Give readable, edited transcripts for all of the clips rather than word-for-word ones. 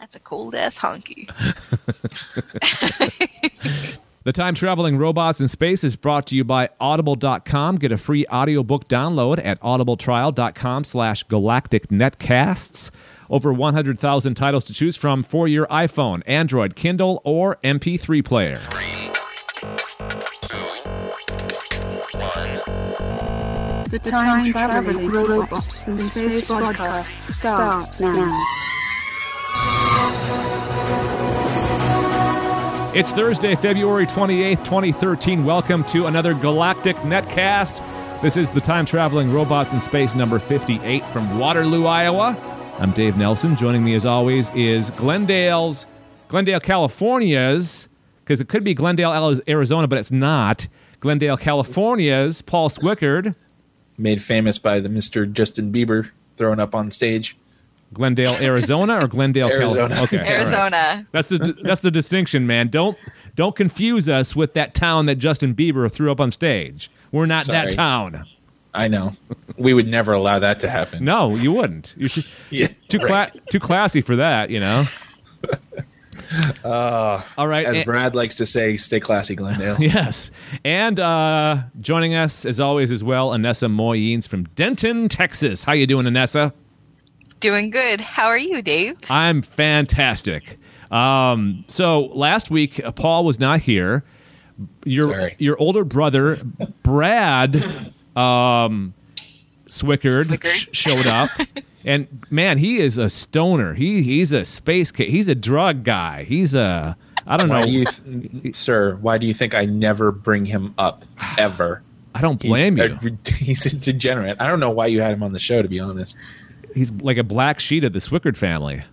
That's a cold-ass honky. The Time-Traveling Robots in Space is brought to you by Audible.com. Get a free audiobook download at audibletrial.com/galacticnetcasts. Over 100,000 titles to choose from for your iPhone, Android, Kindle, or MP3 player. 3, 2, 1. The Time-Traveling Robots in Space podcast starts now. It's Thursday, February 28th, 2013. Welcome to another Galactic Netcast. This is the Time-Traveling Robots in Space number 58 from Waterloo, Iowa. I'm Dave Nelson. Joining me as always is Glendale, California's, because it could be Glendale, Arizona, but it's not. Glendale, California's Paul Swickard. Made famous by the Mr. Justin Bieber throwing up on stage. Glendale, Arizona, or Glendale, Arizona. California? Okay, Arizona. right. That's the distinction, man. Don't confuse us with that town that Justin Bieber threw up on stage. We're not Sorry. that town. I know. We would never allow that to happen. No, you wouldn't. You're too classy for that, you know. All right. As Brad likes to say, stay classy, Glendale. Yes. And joining us, as always, as well, Anessa Moyens from Denton, Texas. How you doing, Anessa? Doing good. How are you, Dave? I'm fantastic. So last week, Paul was not here. Your older brother, Brad Swickard, showed up. And, man, he is a stoner. He's a space kid. He's a drug guy. He's a, I don't know. Sir, why do you think I never bring him up, ever? I don't blame you. He's a degenerate. I don't know why you had him on the show, to be honest. He's like a black sheep of the Swickard family.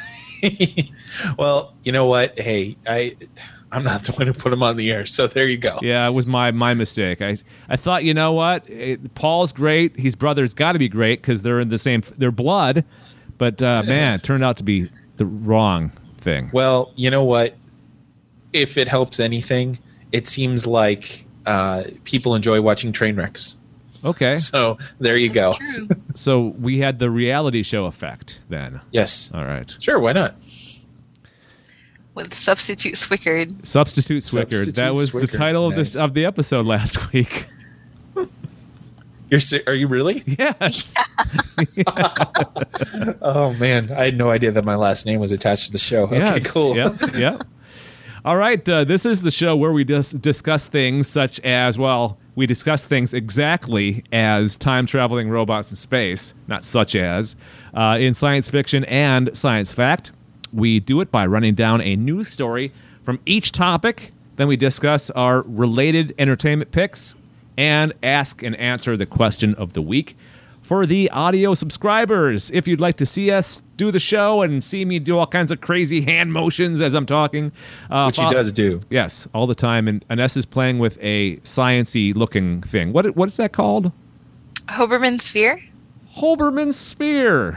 Well, you know what? Hey, I'm not the one who put him on the air, so there you go. Yeah, it was my mistake. I thought, you know what? Paul's great. His brother's got to be great because they're in the same, they're blood. But, man, it turned out to be the wrong thing. Well, you know what? If it helps anything, it seems like people enjoy watching train wrecks. Okay. So there you go. So we had the reality show effect then. Yes. All right. Sure, why not? With Substitute Swickard. Substitute Swickard. That was the title of the episode last week. Are you really? Yes. Oh, man. I had no idea that my last name was attached to the show. Okay, Yes. cool. Yep. All right. This is the show where we discuss things such as, well, we discuss things exactly as time-traveling robots in space, not such as, in science fiction and science fact. We do it by running down a news story from each topic. Then we discuss our related entertainment picks and ask and answer the question of the week. For the audio subscribers, if you'd like to see us do the show and see me do all kinds of crazy hand motions as I'm talking. Which he does do. Yes, all the time. And Ines is playing with a science-y looking thing. What is that called? Hoberman Sphere? Hoberman Sphere.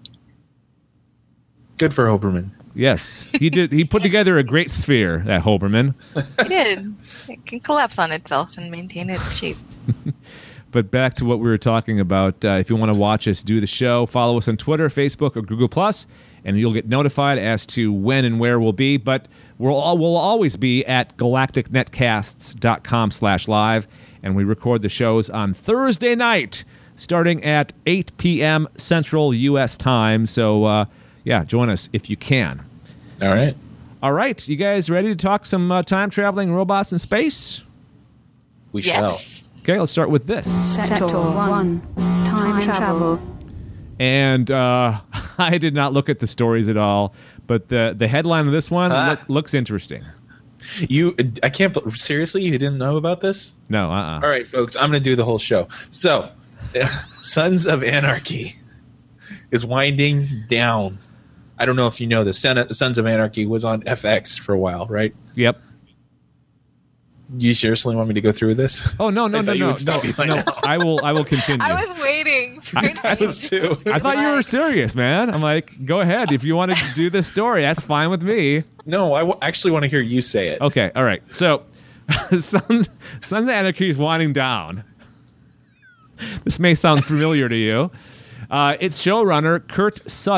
Good for Hoberman. Yes, he did. He put together a great sphere, that Hoberman. He did. It can collapse on itself and maintain its shape. But back to what we were talking about. If you want to watch us do the show, follow us on Twitter, Facebook, or Google+, and you'll get notified as to when and where we'll be. But we'll always be at galacticnetcasts.com/live, and we record the shows on Thursday night, starting at 8 p.m. Central U.S. time. So, join us if you can. All right. All right, you guys ready to talk some time-traveling robots in space? We Yes. shall. Okay, let's start with this. Sector 1. Time travel. And I did not look at the stories at all, but the headline of this one looks interesting. I can't. Seriously, you didn't know about this? No, All right, folks, I'm going to do the whole show. So, Sons of Anarchy is winding down. I don't know if you know this. Sons of Anarchy was on FX for a while, right? Yep. Do you seriously want me to go through this? Oh no! I I will continue. I was waiting. I was too. I thought you were serious, man. I'm like, go ahead if you want to do this story. That's fine with me. No, I actually want to hear you say it. Okay, all right. So, Sons of Anarchy is winding down. This may sound familiar to you. Its showrunner, Kurt Sutter,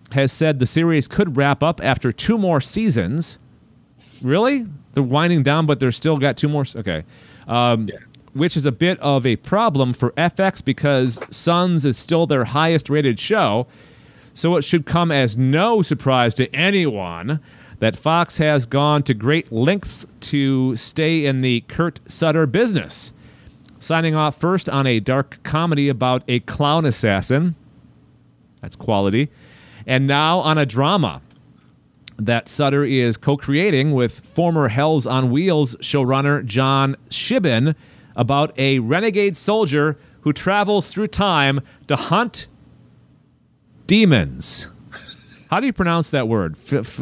has said the series could wrap up after 2 more seasons. Really? They're winding down, but they're still got 2 more. Okay. Which is a bit of a problem for FX because Sons is still their highest rated show. So it should come as no surprise to anyone that Fox has gone to great lengths to stay in the Kurt Sutter business. Signing off first on a dark comedy about a clown assassin. That's quality. And now on a drama that Sutter is co-creating with former Hells on Wheels showrunner John Shiban about a renegade soldier who travels through time to hunt demons. How do you pronounce that word?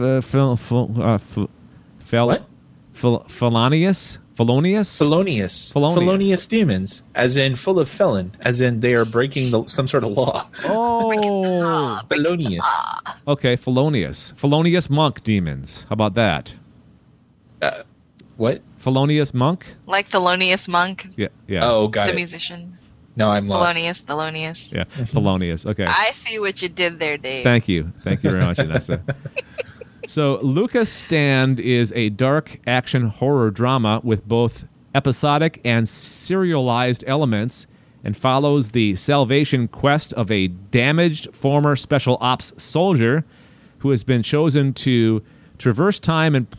What? Felonious? Felonious demons, as in full of felon, as in they are breaking some sort of law. Oh. Felonious. Okay, felonious. Felonious monk demons. How about that? What? Felonious monk? Like Thelonious Monk, Yeah. Oh, got the it. musician. No, I'm lost. Thelonious. Yeah, felonious. Okay. I see what you did there, Dave. Thank you very much, Inessa. So, Lucas Stand is a dark action horror drama with both episodic and serialized elements and follows the salvation quest of a damaged former special ops soldier who has been chosen to traverse time and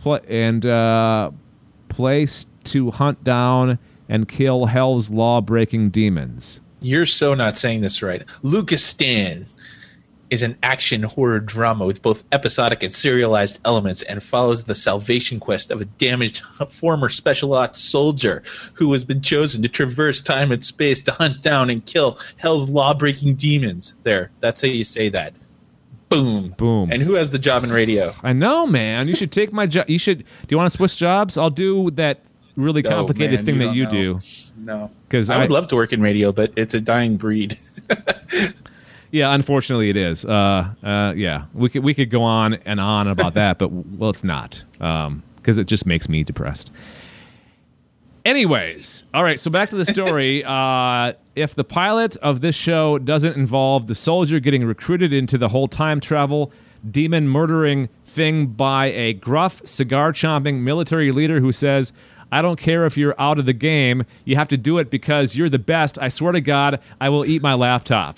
place to hunt down and kill Hell's law-breaking demons. You're so not saying this right. Lucas Stan is an action horror drama with both episodic and serialized elements and follows the salvation quest of a damaged former special ops soldier who has been chosen to traverse time and space to hunt down and kill Hell's law-breaking demons. There, that's how you say that. Boom. Boom. And who has the job in radio? I know, man. You should take my job. Do you want to switch jobs? I'll do that really complicated man, thing that don't you know. do. No. 'Cause I would love to work in radio, but it's a dying breed. Yeah, unfortunately it is. Yeah, we could go on and on about that, but well, it's not because it just makes me depressed. Anyways, all right. So back to the story. If the pilot of this show doesn't involve the soldier getting recruited into the whole time travel, demon murdering thing by a gruff, cigar-chomping military leader who says, I don't care if you're out of the game. You have to do it because you're the best. I swear to God, I will eat my laptop.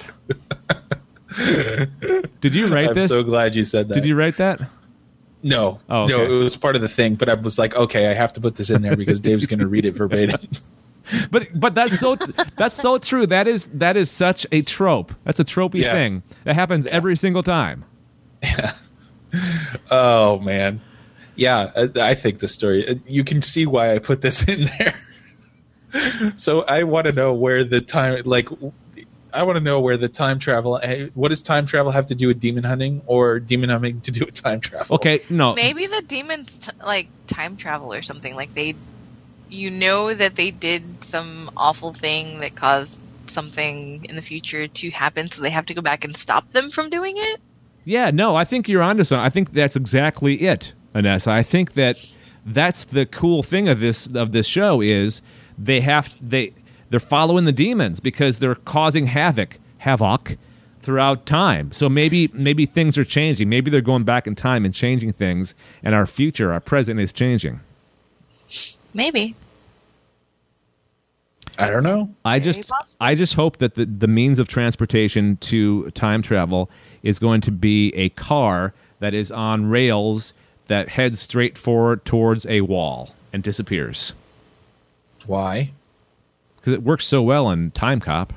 Did you write this? I'm so glad you said that. Did you write that? No. Oh, okay. No, it was part of the thing, but I was like, okay, I have to put this in there because Dave's going to read it verbatim. But that's so true. That is such a trope. That's a tropey Yeah. thing. That happens every single time. Oh, man. Yeah, I think the story, you can see why I put this in there. So I want to know where the time, travel, what does time travel have to do with demon hunting or demon hunting to do with time travel? Okay, no. Maybe the demons time travel or something. Like that they did some awful thing that caused something in the future to happen, so they have to go back and stop them from doing it. Yeah, no, I think you're onto something. I think that's exactly it, Inessa. I think that's the cool thing of this show is they're following the demons because they're causing havoc throughout time. So maybe things are changing. Maybe they're going back in time and changing things, and our future, our present is changing. Maybe. I don't know. I just hope that the means of transportation to time travel is going to be a car that is on rails that heads straight forward towards a wall and disappears. Why? Because it works so well in Time Cop.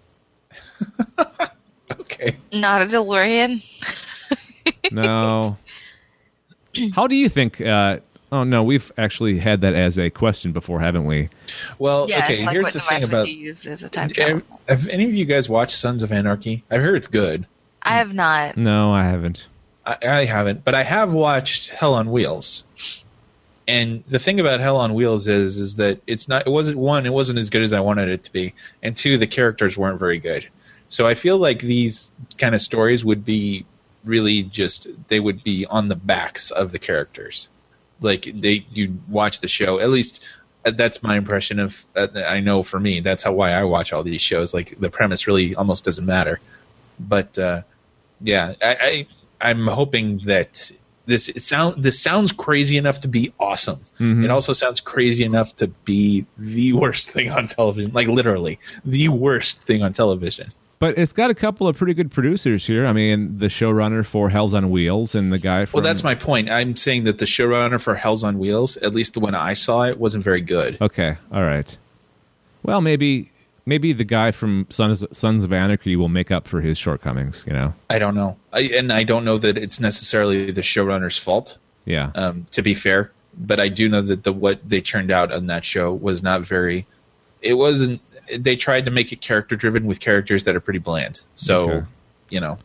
Okay. Not a DeLorean. No. How do you think... oh, no, we've actually had that as a question before, haven't we? Well, Yeah, okay, it's like here's what the thing device about... would you use as a time travel? Have any of you guys watched Sons of Anarchy? I've heard it's good. I have not. No, I haven't. I haven't, but I have watched Hell on Wheels. And the thing about Hell on Wheels is that it wasn't as good as I wanted it to be, and two, the characters weren't very good. So I feel like these kind of stories would be really they would be on the backs of the characters. Like you watch the show, at least that's my impression of. I know for me, that's why I watch all these shows. Like the premise really almost doesn't matter. But yeah, I I'm hoping that this sounds crazy enough to be awesome. Mm-hmm. It also sounds crazy enough to be the worst thing on television, like literally the worst thing on television. But it's got a couple of pretty good producers here. I mean, the showrunner for Hell's on Wheels and the guy from... Well, that's my point. I'm saying that the showrunner for Hell's on Wheels, at least the one I saw, it wasn't very good. Okay, all right. Well, maybe the guy from Sons of Anarchy will make up for his shortcomings, you know? I don't know. I don't know that it's necessarily the showrunner's fault, Yeah. to be fair. But I do know that what they turned out on that show was not very... It wasn't... They tried to make it character-driven with characters that are pretty bland. So, Okay. you know,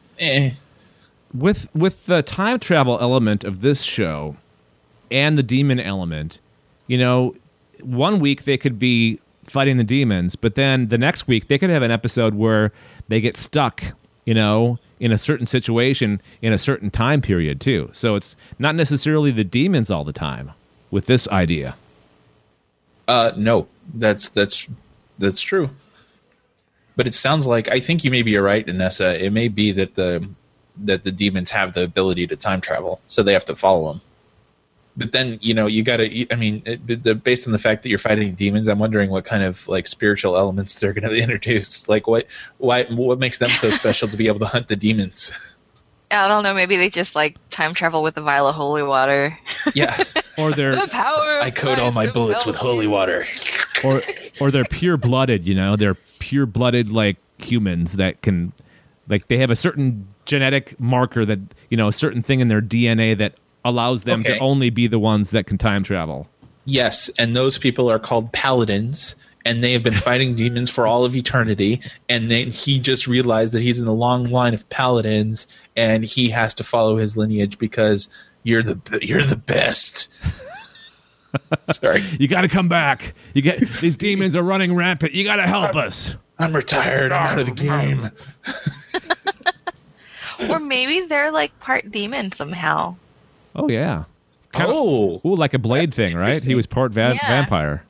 With the time travel element of this show and the demon element, you know, one week they could be fighting the demons, but then the next week they could have an episode where they get stuck, you know, in a certain situation in a certain time period too. So it's not necessarily the demons all the time with this idea. no, that's true. But it sounds like, I think you maybe you're right, Inessa. It may be that the demons have the ability to time travel, so they have to follow them. But then, you know, you got to, I mean, based on the fact that you're fighting demons, I'm wondering what kind of like spiritual elements they're going to introduce. Like what makes them so special to be able to hunt the demons? I don't know. Maybe they just like time travel with a vial of holy water. Yeah. Or they're The power. I coat all my bullets with holy water. or they're pure-blooded, you know? They're pure-blooded like humans that can, like, they have a certain genetic marker that, you know, a certain thing in their DNA that allows them to Okay. only be the ones that can time travel. Yes, and those people are called paladins, and they have been fighting demons for all of eternity. And then he just realized that he's in a long line of paladins, and he has to follow his lineage because you're the best. Sorry, You got to come back. These demons are running rampant. You got to help us. I'm retired. I'm out of the game. Or maybe they're like part demon somehow. Oh yeah. Oh, Ooh, like a Blade thing, right? He was part Yeah. vampire.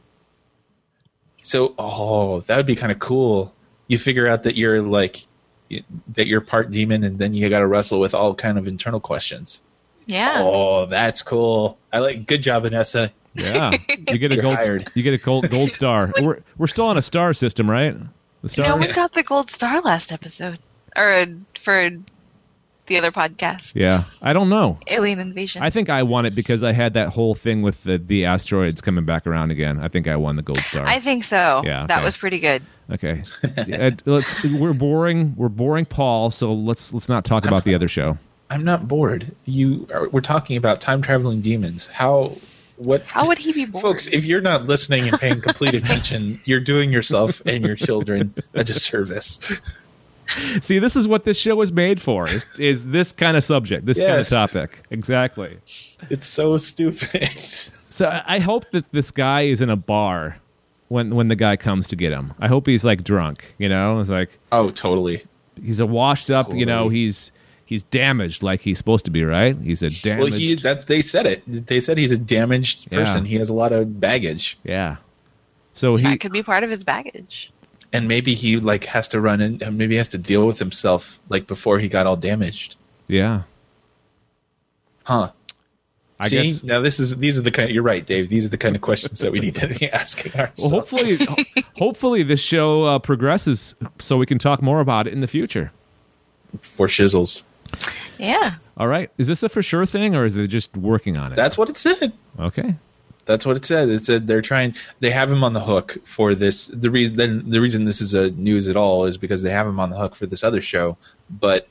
so that would be kind of cool. You figure out that you're part demon, and then you got to wrestle with all kind of internal questions. Yeah. Oh, that's cool. I like. Good job, Vanessa. Yeah. You get a You're gold. hired. You get a gold star. We're still on a star system, right? The No, stars. we got the gold star last episode. Or for the other podcast. Yeah. I don't know. Alien Invasion. I think I won it because I had that whole thing with the asteroids coming back around again. I think I won the gold star. I think so. Yeah, That okay. was pretty good. Okay. We're boring Paul, so let's not talk about the other show. I'm not bored. We're talking about time traveling demons. How would he be bored? Folks, if you're not listening and paying complete attention, you're doing yourself and your children a disservice. See, this is what this show was made for. Is this kind of subject, this kind of Yes. topic. Exactly. It's so stupid. So I hope that this guy is in a bar when the guy comes to get him. I hope he's like drunk, you know? It's like Oh, totally. he's a washed up, you know, Totally. he's damaged like he's supposed to be, right? He's a Well, damaged. they said it. They said he's a damaged person. Yeah. He has a lot of baggage. Yeah. So That could be part of his baggage. And maybe he like has to run in, maybe he has to deal with himself like before he got all damaged. yeah. Huh. I See, guess now these are the kind. You're right, Dave. These are the kind of questions that we need to be asking well, ourselves. hopefully this show progresses so we can talk more about it in the future. For shizzles. Yeah. All right. Is this a for sure thing or is it just working on it? That's what it said. Okay. That's what it said. It said they have him on the hook for this. The reason this is a news at all is because they have him on the hook for this other show. But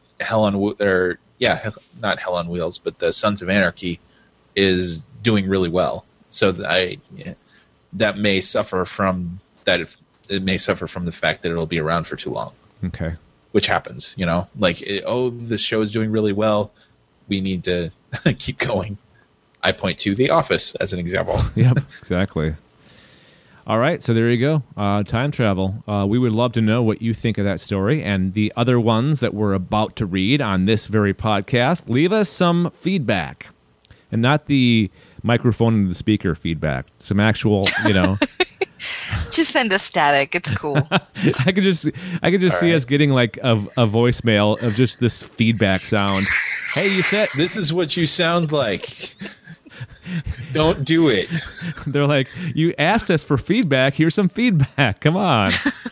not Hell on Wheels, but the Sons of Anarchy is doing really well. So that may suffer from that. It may suffer from the fact that it'll be around for too long, Okay. which happens. You know, like the show is doing really well. We need to keep going. I point to The Office as an example. Yep, exactly. All right, so there you go. Time travel. We would love to know what you think of that story and the other ones that we're about to read on this very podcast. Leave us some feedback, and not the microphone and the speaker feedback. Some actual, Just send us static. It's cool. I could just see us getting like a voicemail of just this feedback sound. Hey, you said This is what you sound like. Don't do it. they're like, you asked us for feedback. Here's some feedback. Come on.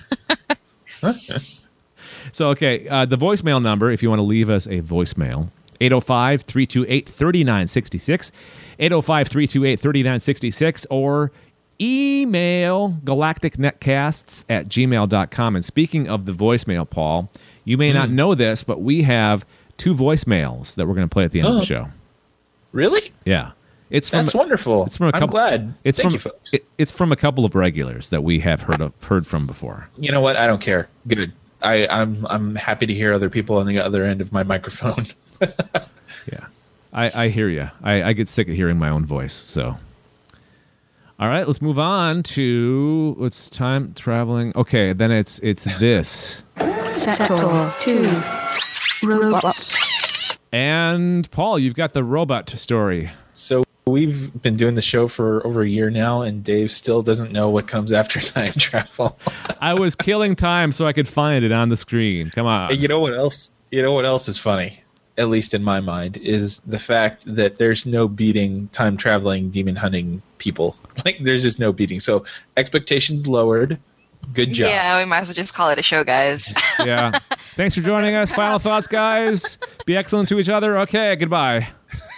So, okay, the voicemail number, if you want to leave us a voicemail, 805-328-3966, 805-328-3966, or email galacticnetcasts@gmail.com. And speaking of the voicemail, Paul, you may not know this, but we have 2 voicemails that we're going to play at the end of the show. Really? Yeah. It's from, That's wonderful. It's from a couple, I'm glad. It's Thank from, you, folks. It's from a couple of regulars that we have heard from before. You know what? I don't care. Good. I'm happy to hear other people on the other end of my microphone. Yeah, I hear you. I get sick of hearing my own voice. So, all right, let's move on to what's time traveling. Okay, then it's this. Sector 2. Robots. And Paul, you've got the robot story. So we've been doing the show for over a year now, and Dave still doesn't know what comes after time travel. I was killing time so I could find it on the screen. Come on. You know what else? You know what else is funny? At least in my mind, is the fact that there's no beating time traveling, demon hunting people. Like, there's just no beating. So expectations lowered. Good job. Yeah, we might as well just call it a show, guys. Yeah. Thanks for joining us. Final thoughts, guys. Be excellent to each other. Okay, goodbye.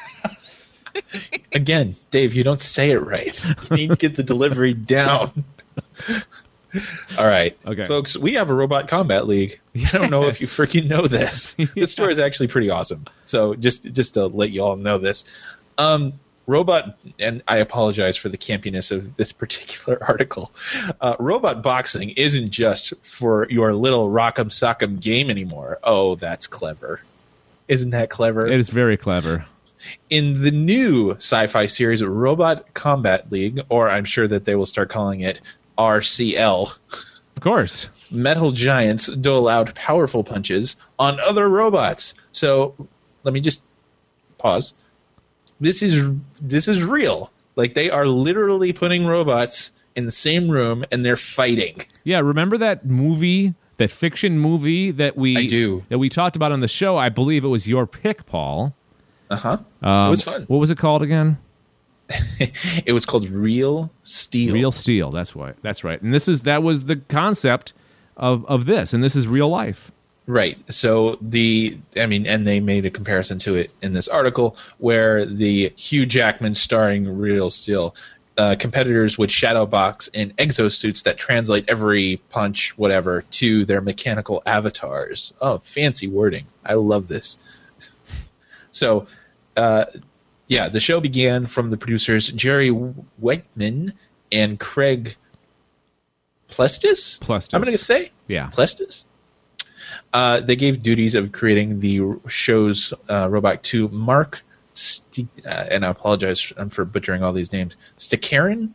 Again, Dave, you don't say it right. You need to get the delivery down. All right. Okay. Folks, we have a robot combat league. I don't know if you Yes. freaking know this. This story is actually pretty awesome. So just to let you all know this. Robot, and I apologize for the campiness of this particular article. Robot boxing isn't just for your little rock'em sock'em game anymore. Oh, that's clever. Isn't that clever? It is very clever. In the new sci-fi series Robot Combat League, or I'm sure that they will start calling it RCL, Of course. metal giants dole out powerful punches on other robots. So let me just pause. This is real. Like, they are literally putting robots in the same room and they're fighting. Yeah, remember that movie, that fiction movie that we I do. that we talked about on the show? I believe it was your pick, Paul. It was fun. What was it called again? It was called Real Steel. Real Steel. That's right. And that was the concept of this, and this is real life. Right. So and they made a comparison to it in this article where the Hugh Jackman starring Real Steel competitors would shadow box in exosuits that translate every punch, whatever, to their mechanical avatars. Oh, fancy wording. I love this. So, the show began from the producers Jerry Whitman and Craig Plestis? Plestis. I'm going to say? Yeah. Plestis? They gave duties of creating the show's robot to Mark, and I apologize for butchering all these names, Stakarin?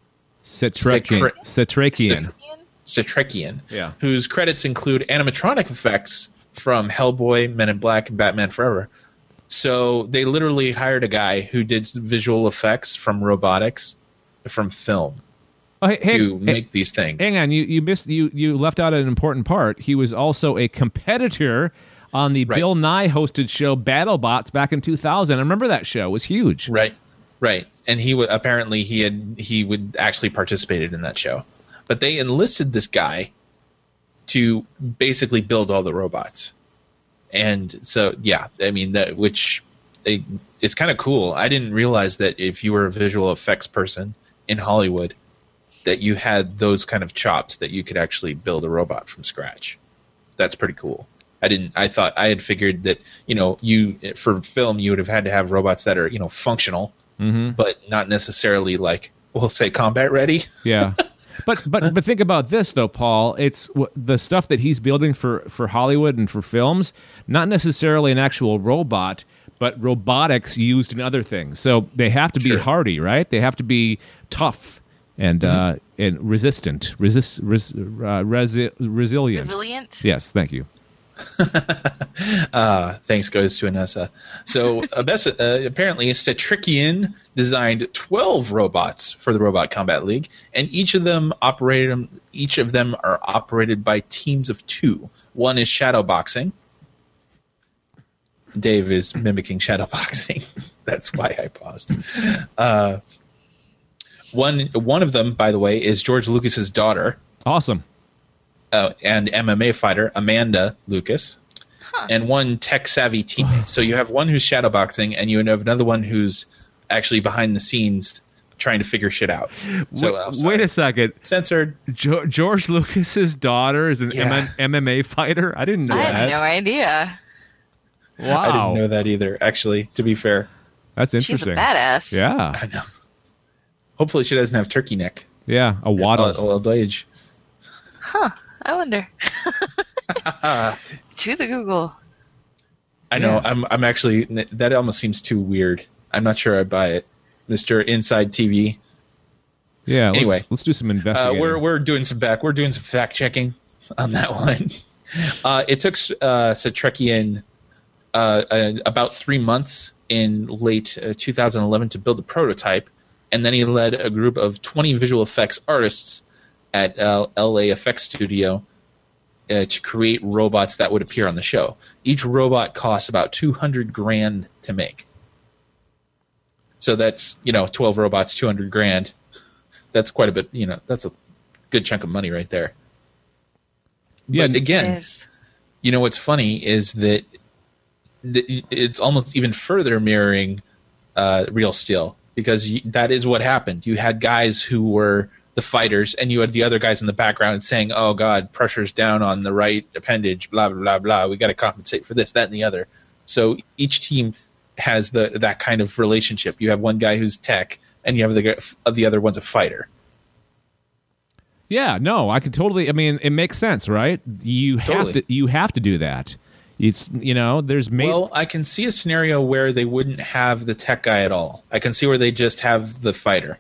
Stratrekian, Yeah. whose credits include animatronic effects from Hellboy, Men in Black, and Batman Forever. So they literally hired a guy who did visual effects from robotics from film to make these things. Hang on, you left out an important part. He was also a competitor on the Bill Nye hosted show BattleBots back in 2000. I remember that show. It was huge. Right. And he would would actually participated in that show. But they enlisted this guy to basically build all the robots. And so, yeah, I mean, it's kind of cool. I didn't realize that if you were a visual effects person in Hollywood, that you had those kind of chops that you could actually build a robot from scratch. That's pretty cool. I thought I had figured that, for film, you would have had to have robots that are, functional, but not necessarily like, we'll say combat ready. Yeah. But think about this though, Paul. It's the stuff that he's building for Hollywood and for films, not necessarily an actual robot, but robotics used in other things. So they have to be hardy, right? They have to be tough and resistant, resilient. Resilient? Yes, thank you. Thanks goes to Anessa. So apparently Cetrikian designed 12 robots for the Robot Combat League, and each of them are operated by teams of 2. One is shadowboxing. Dave is mimicking shadowboxing. That's why I paused. One of them, by the way, is George Lucas's daughter. Awesome. And MMA fighter Amanda Lucas, and one tech-savvy teammate. So you have one who's shadowboxing, and you have another one who's actually behind the scenes trying to figure shit out. So wait a second. Censored. George Lucas's daughter is an MMA fighter? I didn't know I that. had no idea. Wow. I didn't know that either, actually, to be fair. That's She's a interesting. badass. Yeah. I know. Hopefully she doesn't have turkey neck. Yeah, a waddle. Old age. Huh. I wonder. To the Google. I know. Yeah. I'm actually... That almost seems too weird. I'm not sure I buy it. Mr. Inside TV. Yeah, Anyway. let's do some investigating. We're doing some fact checking on that one. It took Cetrikian about 3 months in late 2011 to build a prototype, and then he led a group of 20 visual effects artists at LA Effects Studio to create robots that would appear on the show. Each robot costs about $200,000 to make. So that's 12 robots, $200,000. That's quite a bit. That's a good chunk of money right there. Yeah, but again, Yes. what's funny is that it's almost even further mirroring Real Steel, because that is what happened. You had guys who were the fighters, and you had the other guys in the background saying, "Oh God, pressure's down on the right appendage, blah blah blah blah. We got to compensate for this, that, and the other." So each team has that kind of relationship. You have one guy who's tech, and you have the other one's a fighter. Yeah, no, I could totally. I mean, it makes sense, right? You have to do that. It's there's Well, I can see a scenario where they wouldn't have the tech guy at all. I can see where they just have the fighter.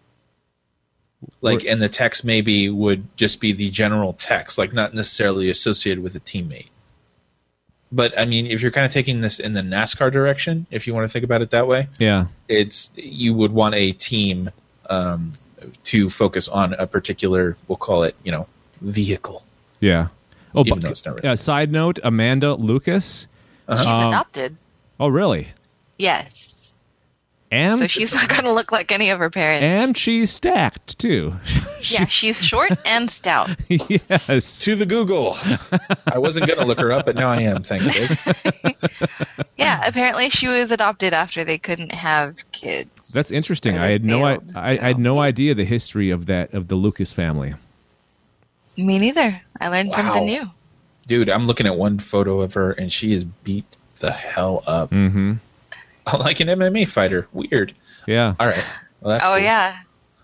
And the techs maybe would just be the general techs, like not necessarily associated with a teammate. But I mean, if you're kind of taking this in the NASCAR direction, if you want to think about it that way, yeah. you would want a team to focus on a particular, we'll call it, vehicle. Yeah. Oh, Even though it's not really. Side note: Amanda Lucas. She's adopted. Oh, really? Yes. And So she's not going to look like any of her parents. and she's stacked too. Yeah, she's short and stout. Yes. To the Google. I wasn't going to look her up, but now I am. Thanks, Dave. Yeah, apparently she was adopted after they couldn't have kids. That's interesting. Or I they had failed, I had no idea the history of the Lucas family. Me neither. I learned something new. Dude, I'm looking at one photo of her, and she is beat the hell up. Mm-hmm. Like an MMA fighter. Weird. Yeah. All right. Well, that's Oh, cool. yeah.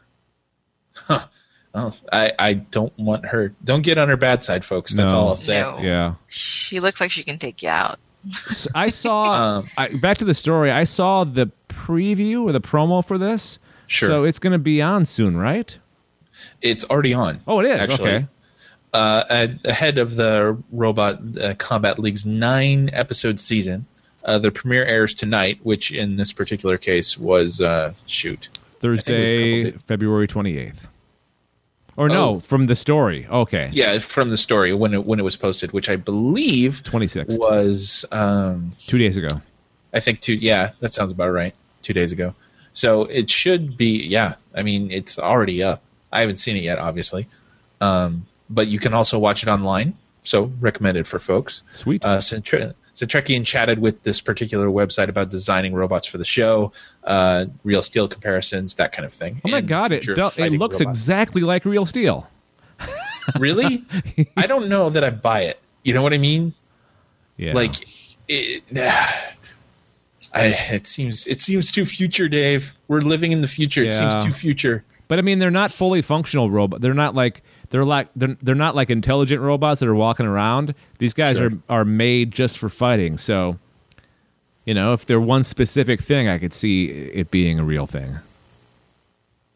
Oh, I don't want her. Don't get on her bad side, folks. That's No. all I'll say. No. Yeah. She looks like she can take you out. So I saw. Back to the story. I saw the preview or the promo for this. Sure. So it's going to be on soon, right? It's already on. Oh, it is. Actually. Okay. Ahead of the Robot Combat League's 9-episode season. The premiere airs tonight, which in this particular case was Thursday, February 28th. Or no, from the story. Okay. Yeah, from the story when it was posted, which I believe 26th. was 2 days ago. I think that sounds about right. 2 days ago. So it should be, I mean, it's already up. I haven't seen it yet, obviously. But you can also watch it online. So recommended for folks. Sweet. Cetrikian chatted with this particular website about designing robots for the show, Real Steel comparisons, that kind of thing. Oh my and God! It future fighting looks robots. exactly like Real Steel. Really? I don't know that I buy it. You know what I mean? Yeah. Like, it seems too future, Dave. We're living in the future. It seems Yeah. too future. But I mean, they're not fully functional robots. They're not like intelligent robots that are walking around. These guys Sure. are made just for fighting. So, if they're one specific thing, I could see it being a real thing.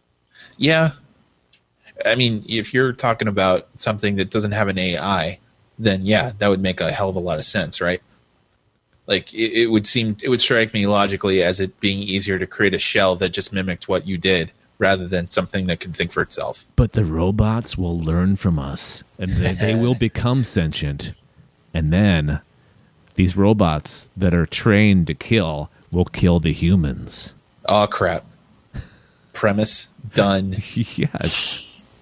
Yeah. I mean, if you're talking about something that doesn't have an AI, then yeah, that would make a hell of a lot of sense, right? Like it would strike me logically as it being easier to create a shell that just mimicked what you did rather than something that could think for itself. But the robots will learn from us, and they will become sentient. And then these robots that are trained to kill will kill the humans. Oh, crap. Premise done. Yes.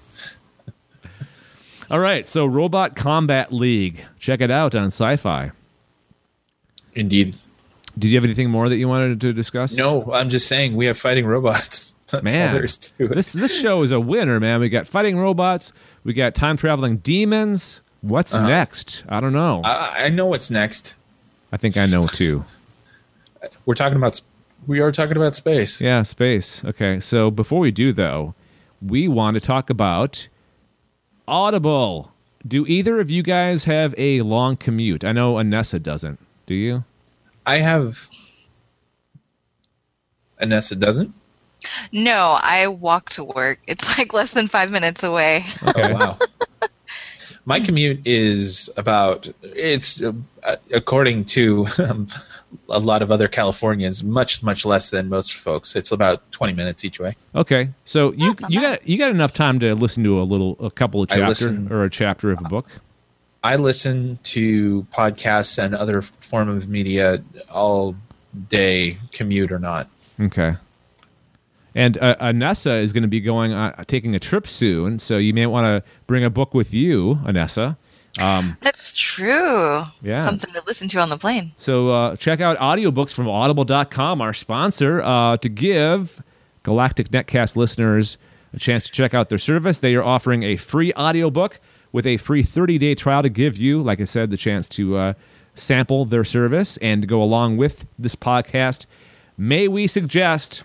All right, so Robot Combat League. Check it out on Sci-Fi. Indeed. Did you have anything more that you wanted to discuss? No, I'm just saying we have fighting robots. That's all there is to it. This show is a winner, man. We got fighting robots. We got time-traveling demons. What's next? I don't know. I know what's next. I think I know, too. We are talking about space. Yeah, space. Okay, so before we do, though, we want to talk about Audible. Do either of you guys have a long commute? I know Anessa doesn't. Do you? I have. Anessa doesn't? No, I walk to work. It's like less than 5 minutes away. Okay. Oh, wow. My commute is according to a lot of other Californians, much, much less than most folks. It's about 20 minutes each way. Okay, so you got enough time to listen to a couple of chapters or a chapter of a book. I listen to podcasts and other form of media all day, commute or not. Okay. And Anessa is going to be taking a trip soon, so you may want to bring a book with you, Anessa. That's true. Yeah. Something to listen to on the plane. So check out audiobooks from Audible.com, our sponsor, to give Galactic Netcast listeners a chance to check out their service. They are offering a free audiobook with a free 30-day trial to give you, like I said, the chance to sample their service and to go along with this podcast. May we suggest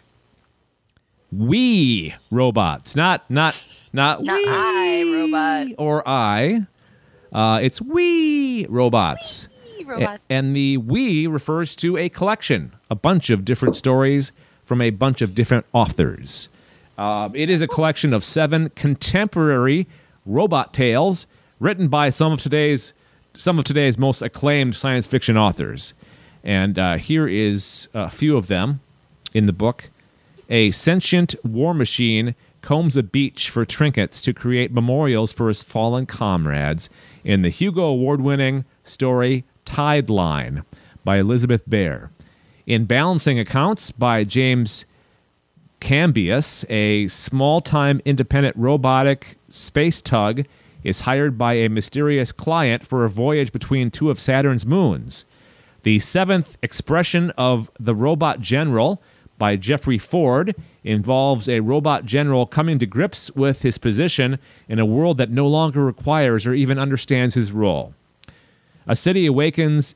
We Robots, not we I, robot. or I. It's We Robots. We Robots. And the We refers to a collection, a bunch of different stories from a bunch of different authors. It is a collection of 7 contemporary robot tales written by some of today's most acclaimed science fiction authors. And here is a few of them in the book. A sentient war machine combs a beach for trinkets to create memorials for his fallen comrades in the Hugo Award-winning story Tide Line by Elizabeth Bear. In Balancing Accounts by James Cambius, a small-time independent robotic space tug is hired by a mysterious client for a voyage between 2 of Saturn's moons. The 7th Expression of the Robot General by Jeffrey Ford involves a robot general coming to grips with his position in a world that no longer requires or even understands his role. A city awakens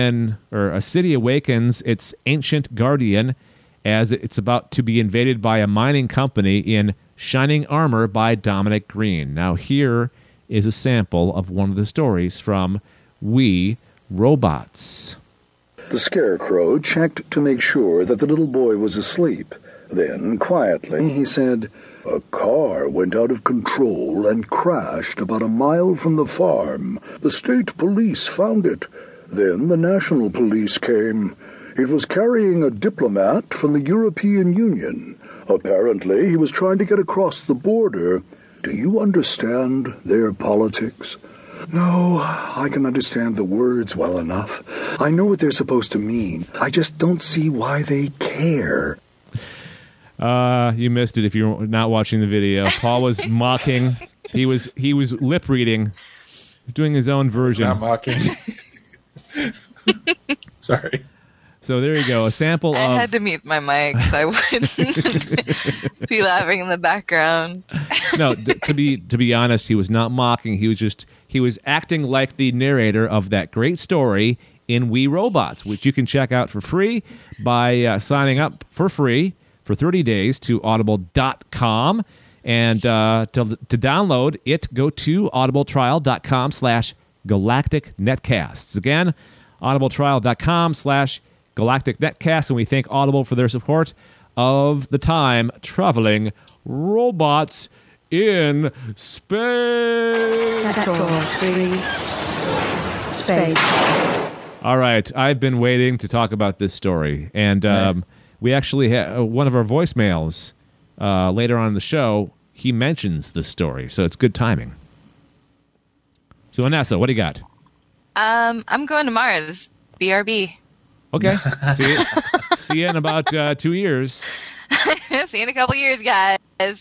its ancient guardian as it's about to be invaded by a mining company in Shining Armor by Dominic Green. Now here is a sample of one of the stories from We Robots. The Scarecrow checked to make sure that the little boy was asleep. Then, quietly, he said, "A car went out of control and crashed about a mile from the farm. The state police found it. Then the national police came. It was carrying a diplomat from the European Union. Apparently, he was trying to get across the border. Do you understand their politics?" "No, I can understand the words well enough. I know what they're supposed to mean. I just don't see why they care." You missed it if you're not watching the video. Paul was mocking. He was lip reading. He's doing his own version. Not mocking. Sorry. So there you go. A sample I of. had to mute my mic so I wouldn't be laughing in the background. No, to be honest, he was not mocking. He was acting like the narrator of that great story in We Robots, which you can check out for free by signing up for free for 30 days to audible.com. And to download it, go to audibletrial.com/galacticnetcasts. Again, audibletrial.com/galacticnetcasts. And we thank Audible for their support of the time-traveling robots in space. Sector 3. Space. All right, I've been waiting to talk about this story, and we actually have one of our voicemails later on in the show. He mentions this story, so it's good timing. So, Vanessa, what do you got? I'm going to Mars. BRB. Okay, see you in about 2 years. See you in a couple years, guys.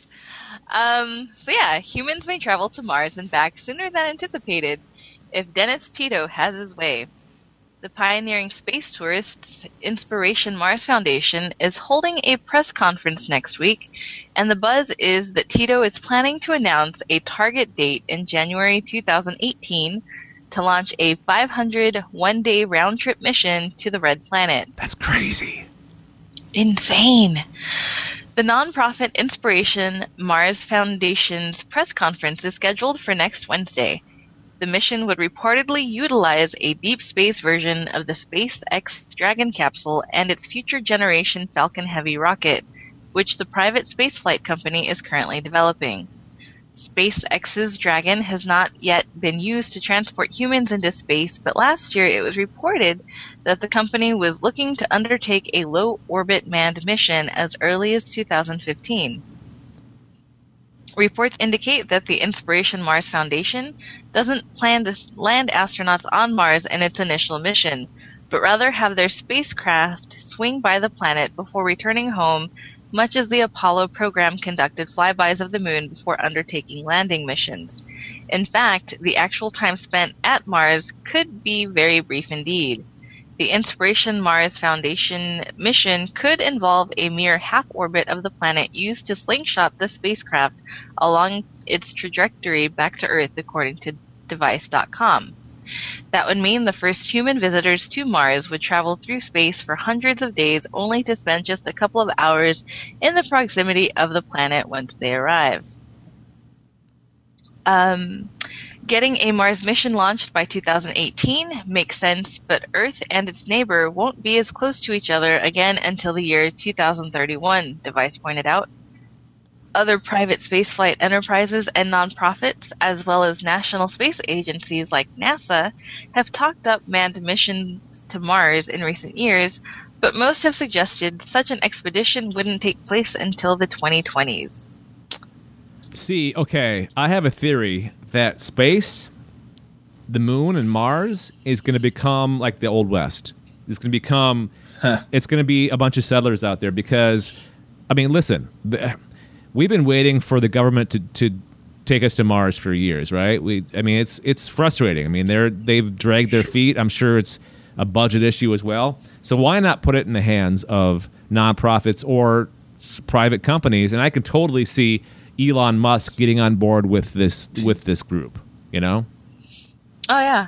So yeah, humans may travel to Mars and back sooner than anticipated if Dennis Tito has his way. The pioneering space tourists Inspiration Mars Foundation is holding a press conference next week, and the buzz is that Tito is planning to announce a target date in January 2018 to launch a 500 one-day round-trip mission to the Red Planet. That's crazy. Insane. The nonprofit Inspiration Mars Foundation's press conference is scheduled for next Wednesday. The mission would reportedly utilize a deep space version of the SpaceX Dragon capsule and its future generation Falcon Heavy rocket, which the private spaceflight company is currently developing. SpaceX's Dragon has not yet been used to transport humans into space, but last year it was reported that the company was looking to undertake a low-orbit manned mission as early as 2015. Reports indicate that the Inspiration Mars Foundation doesn't plan to land astronauts on Mars in its initial mission, but rather have their spacecraft swing by the planet before returning home, much as the Apollo program conducted flybys of the moon before undertaking landing missions. In fact, the actual time spent at Mars could be very brief indeed. The Inspiration Mars Foundation mission could involve a mere half-orbit of the planet used to slingshot the spacecraft along its trajectory back to Earth, according to Device.com. That would mean the first human visitors to Mars would travel through space for hundreds of days only to spend just a couple of hours in the proximity of the planet once they arrived. Getting a Mars mission launched by 2018 makes sense, but Earth and its neighbor won't be as close to each other again until the year 2031, Device pointed out. Other private spaceflight enterprises and nonprofits, as well as national space agencies like NASA, have talked up manned missions to Mars in recent years, but most have suggested such an expedition wouldn't take place until the 2020s. See, okay, I have a theory that space, the moon, and Mars is going to become like the Old West. It's going to become, it's going to be a bunch of settlers out there because, I mean, listen, we've been waiting for the government to take us to Mars for years, right? It's frustrating. I mean, they've dragged their feet. I'm sure it's a budget issue as well. So why not put it in the hands of nonprofits or private companies? And I can totally see Elon Musk getting on board with this group, you know? Oh, yeah.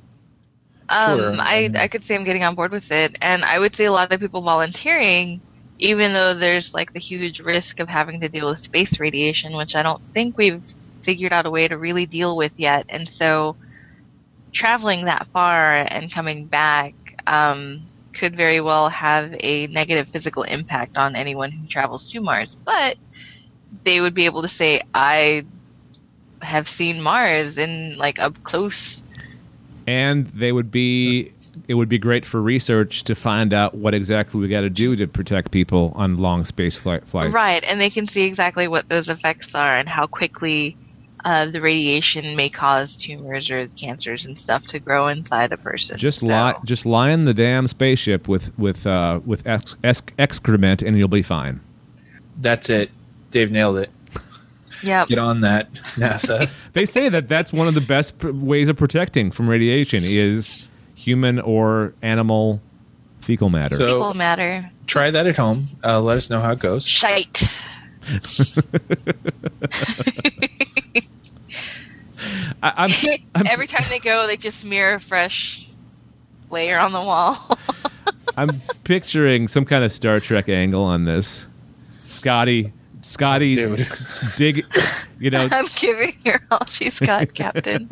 Sure. I could see him getting on board with it, and I would see a lot of people volunteering, even though there's like the huge risk of having to deal with space radiation, which I don't think we've figured out a way to really deal with yet. And so traveling that far and coming back could very well have a negative physical impact on anyone who travels to Mars. But they would be able to say, I have seen Mars in like up close. And it would be great for research to find out what exactly we got to do to protect people on long space flights. Right, and they can see exactly what those effects are and how quickly the radiation may cause tumors or cancers and stuff to grow inside a person. Just line the damn spaceship with excrement, and you'll be fine. That's it. Dave nailed it. Yep. Get on that, NASA. They say that that's one of the best ways of protecting from radiation is human or animal fecal matter. So, fecal matter. Try that at home. Let us know how it goes. Shite. Every time they go, they just smear a fresh layer on the wall. I'm picturing some kind of Star Trek angle on this. Scotty, Dude. dig, you know. I'm giving her all she's got, Captain.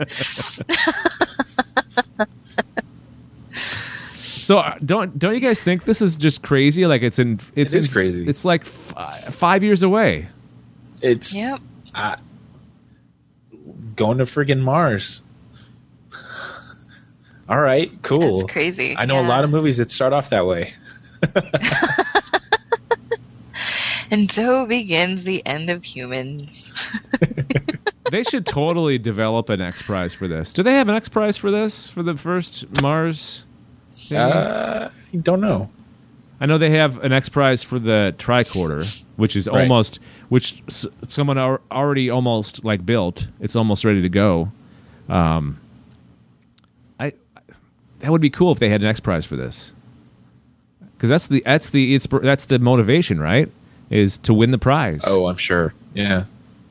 So don't you guys think this is just crazy? Like it is crazy. It's like 5 years away. It's Yep. Going to friggin' Mars. All right, cool. That's crazy. I know a lot of movies that start off that way. And so begins the end of humans. They should totally develop an X Prize for this. Do they have an X Prize for this? For the first Mars thing? I don't know. I know they have an X Prize for the tricorder, which is Right. almost, which someone already almost like built. It's almost ready to go. That would be cool if they had an X Prize for this, because that's the motivation, right? Is to win the prize. Oh, I'm sure. Yeah.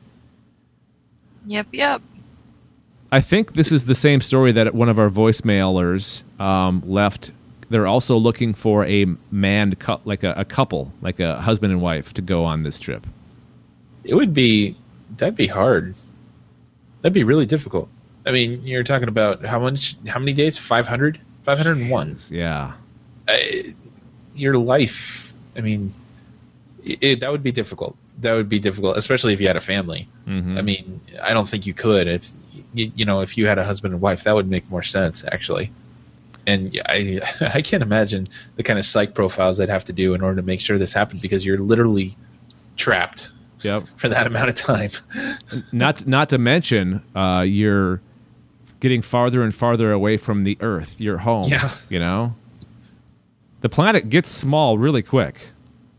Yep. I think this is the same story that one of our voicemailers left. They're also looking for a manned like a couple, like a husband and wife, to go on this trip. That'd be hard. That'd be really difficult. I mean, you're talking about how many days? 500? 501. Yeah. Your life. I mean, that would be difficult. That would be difficult, especially if you had a family. Mm-hmm. I mean, I don't think you could. If if you had a husband and wife, that would make more sense, actually. And I can't imagine the kind of psych profiles they'd have to do in order to make sure this happened, because you're literally trapped for that amount of time. Not to mention, you're getting farther and farther away from the Earth, your home. Yeah. You know? The planet gets small really quick.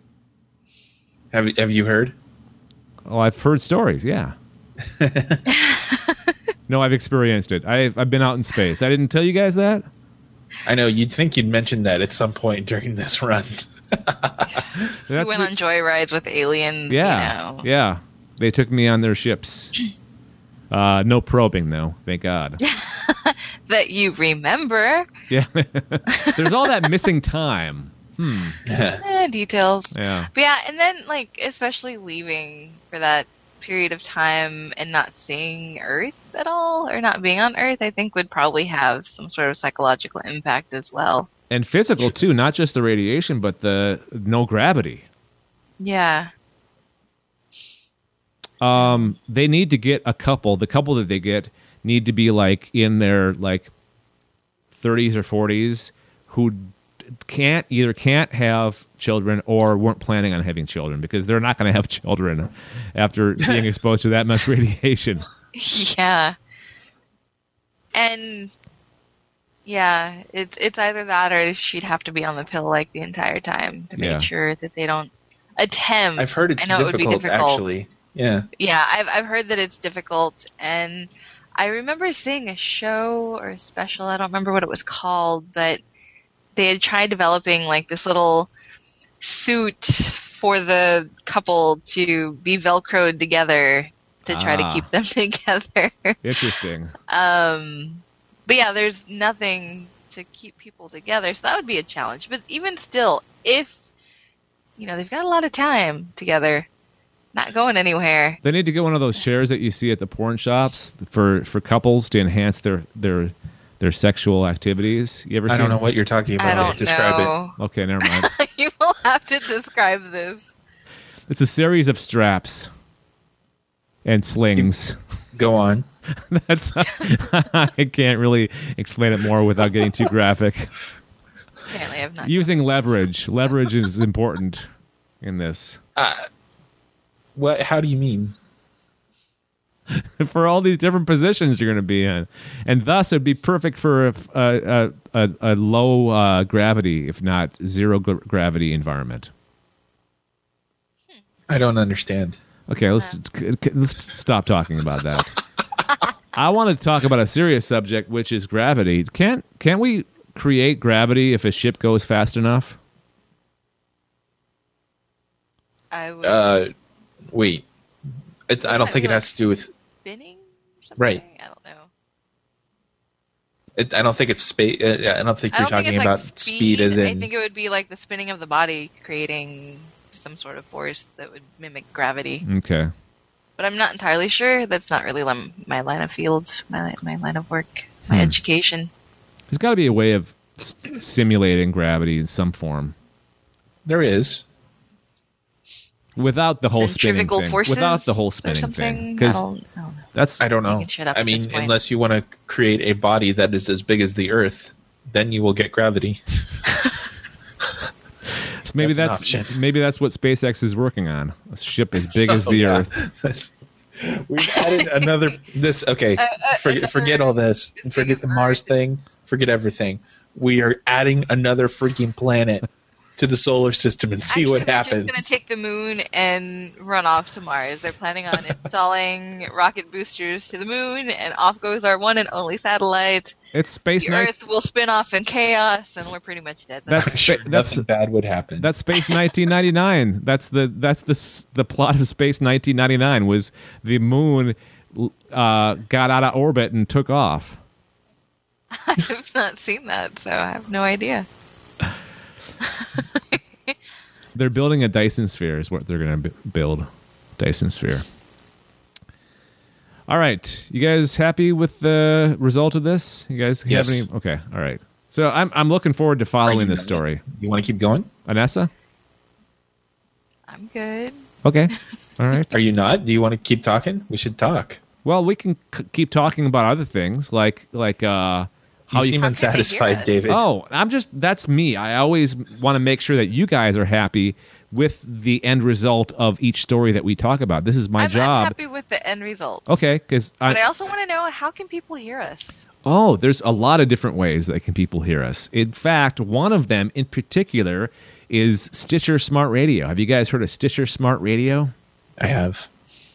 Have you heard? Oh, I've heard stories, yeah. No, I've experienced it. I've been out in space. I didn't tell you guys that? I know, you'd think you'd mention that at some point during this run. We went on joyrides with aliens. Yeah, yeah. They took me on their ships. No probing, though. Thank God. That you remember. Yeah. There's all that missing time. Details. Yeah. But yeah, and then, like, especially leaving for that period of time and not seeing Earth at all, or not being on Earth, I think would probably have some sort of psychological impact as well. And physical, too. Not just the radiation, but the no gravity. Yeah. They need to get a couple. The couple that they get need to be, like, in their, like, 30s or 40s who either can't have children or weren't planning on having children, because they're not going to have children after being exposed to that much radiation. Yeah. And yeah, it's either that or she'd have to be on the pill like the entire time to make sure that they don't attempt. I've heard it's I know difficult, it would be difficult, actually. Yeah. Yeah, I've heard that it's difficult, and I remember seeing a show or a special, I don't remember what it was called, but they had tried developing like this little suit for the couple to be Velcroed together to try to keep them together. Interesting. But yeah, there's nothing to keep people together, so that would be a challenge. But even still, if, they've got a lot of time together, not going anywhere. They need to get one of those chairs that you see at the porn shops for couples to enhance their sexual activities. You ever seen? I don't know what you're talking about. I don't Describe know. it. Okay, never mind. You will have to describe this. It's a series of straps and slings. Go on. That's I can't really explain it more without getting too graphic. Apparently, I've not. Using leverage. Leverage is important in this. What? How do you mean? For all these different positions you're going to be in, and thus it'd be perfect for a low gravity, if not zero gravity environment. I don't understand. Okay, let's stop talking about that. I want to talk about a serious subject, which is gravity. Can we create gravity if a ship goes fast enough? I would. Wait. I don't think it has to do with Spinning or something? Right. I don't know. I don't think it's space. I don't think I you're don't think talking it's about like speed as in. I think it would be like the spinning of the body creating some sort of force that would mimic gravity. Okay. But I'm not entirely sure. That's not really my line of field, my line of work, my education. There's got to be a way of simulating gravity in some form. There is. Without the whole spinning Centrifugal thing. forces Without the whole or spinning something? thing. Because I don't know. that's I don't know. You can shut up I at this mean, point. unless you want to create a body that is as big as the Earth, then you will get gravity. maybe That's an that's option. maybe that's what SpaceX is working on. A ship as big as the Earth. That's- We've added another. This okay. Forget all this. Forget the Mars thing. Forget everything. We are adding another freaking planet to the solar system and see what Actually, happens. They're just going to take the moon and run off to Mars. They're planning on installing rocket boosters to the moon, and off goes our one and only satellite. It's Space The Night. Earth will spin off in chaos, and we're pretty much dead. That's I'm sure that's nothing bad would happen. that's Space 1999. That's the plot of Space 1999 was the moon got out of orbit and took off. I have not seen that, so I have no idea. They're building a Dyson sphere is what they're going to build. Dyson sphere. All right, you guys happy with the result of this? You guys have Yes. any? Okay, all right. So I'm looking forward to Are following you this done story. You want to keep going? Anessa? I'm good. Okay, all right. Are you not? Do you want to keep talking? We should talk. Well, we can keep talking about other things like how You seem How can they hear unsatisfied, us? David. Oh, that's me. I always want to make sure that you guys are happy with the end result of each story that we talk about. This is my I'm job. happy with the end result. Okay, because But I also want to know, how can people hear us? there's a lot of different ways that people hear us. In fact, one of them in particular is Stitcher Smart Radio. Have you guys heard of Stitcher Smart Radio? I have.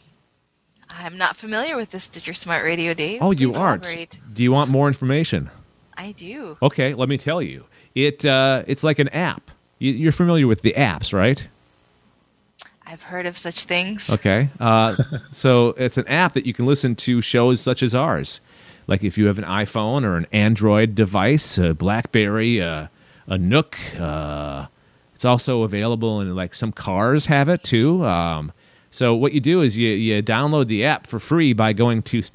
I'm not familiar with the Stitcher Smart Radio, Dave. Oh, you Please aren't. elaborate. Do you want more information? I do. Okay, let me tell you. It's like an app. You're familiar with the apps, right? I've heard of such things. Okay. So it's an app that you can listen to shows such as ours. Like if you have an iPhone or an Android device, a BlackBerry, a Nook. It's also available in like some cars have it too. So what you do is you download the app for free by going to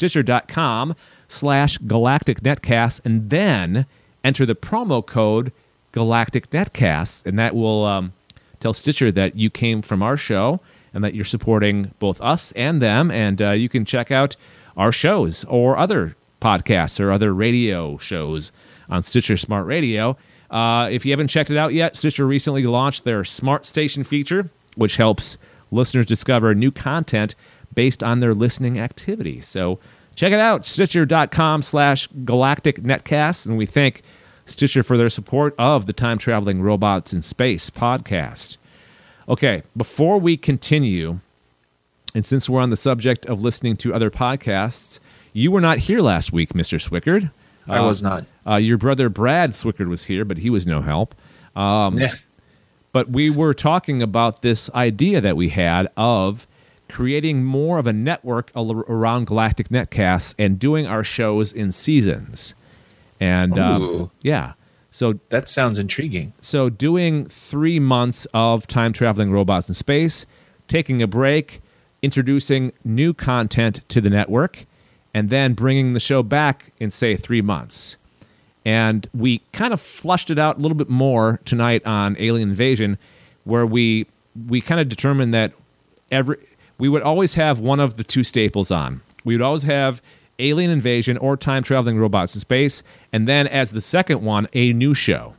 Stitcher.com/Galactic Netcast and then enter the promo code Galactic Netcast, and that will tell Stitcher that you came from our show and that you're supporting both us and them, and you can check out our shows or other podcasts or other radio shows on Stitcher Smart Radio. If you haven't checked it out yet, Stitcher recently launched their Smart Station feature, which helps listeners discover new content based on their listening activity. So check it out, Stitcher.com/Galactic Netcast, and we thank Stitcher for their support of the Time Traveling Robots in Space podcast. Okay, before we continue, and since we're on the subject of listening to other podcasts, you were not here last week, Mr. Swickard. I was not. Your brother Brad Swickard was here, but he was no help. Yeah. But we were talking about this idea that we had of creating more of a network around Galactic Netcasts and doing our shows in seasons. And Ooh. yeah, so That sounds intriguing. doing 3 months of Time Traveling Robots in Space, taking a break, introducing new content to the network, and then bringing the show back in, say, 3 months. And we kind of flushed it out a little bit more tonight on Alien Invasion, where we kind of determined that we would always have one of the two staples on. We would always have Alien Invasion or Time Traveling Robots in Space, and then as the second one, a new show.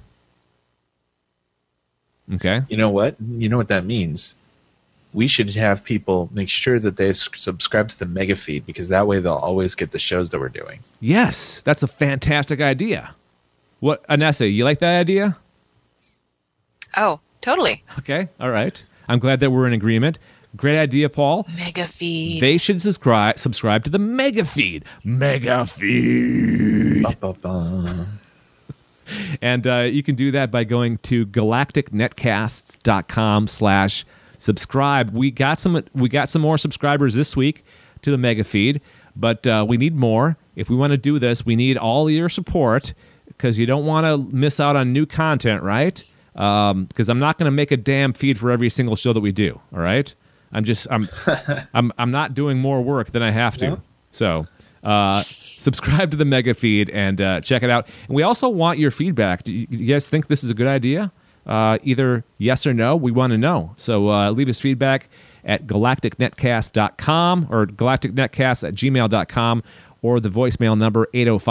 Okay? You know what? You know what that means? We should have people make sure that they subscribe to the mega feed, because that way they'll always get the shows that we're doing. Yes, that's a fantastic idea. What, Anessa, you like that idea? Oh, totally. Okay, all right. I'm glad that we're in agreement. Great idea, Paul. Mega feed. They should subscribe to the Mega Feed. Mega Feed. Ba-ba-ba. And you can do that by going to galacticnetcasts.com/subscribe. We got some more subscribers this week to the Mega Feed, but we need more. If we want to do this, we need all your support, because you don't want to miss out on new content, right? Because I'm not going to make a damn feed for every single show that we do. All right, I'm not doing more work than I have to. Yeah. So subscribe to the Mega Feed and check it out. And we also want your feedback. Do you guys think this is a good idea? either yes or no. We want to know. So leave us feedback at galacticnetcast.com or galacticnetcast@gmail.com or the voicemail number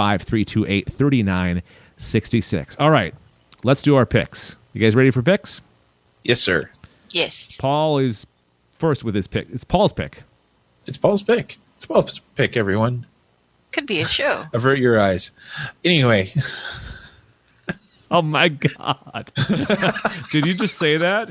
805-328-3966. All right, let's do our picks. You guys ready for picks? Yes, sir. Yes. Paul is first with his pick. It's Paul's pick. It's Paul's pick. It's Paul's pick, everyone. Could be a show. Avert your eyes. Anyway, Oh, my God. Did you just say that?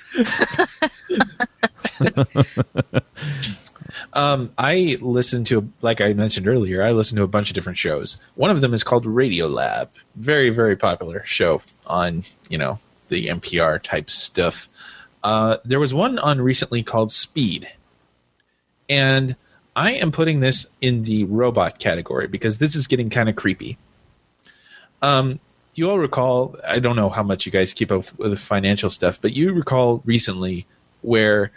I listen to, like I mentioned earlier, I listen to a bunch of different shows. One of them is called Radio Lab. Very, very popular show on, the NPR type stuff. There was one on recently called Speed. And I am putting this in the robot category because this is getting kind of creepy. You all recall, I don't know how much you guys keep up with the financial stuff, but you recall recently where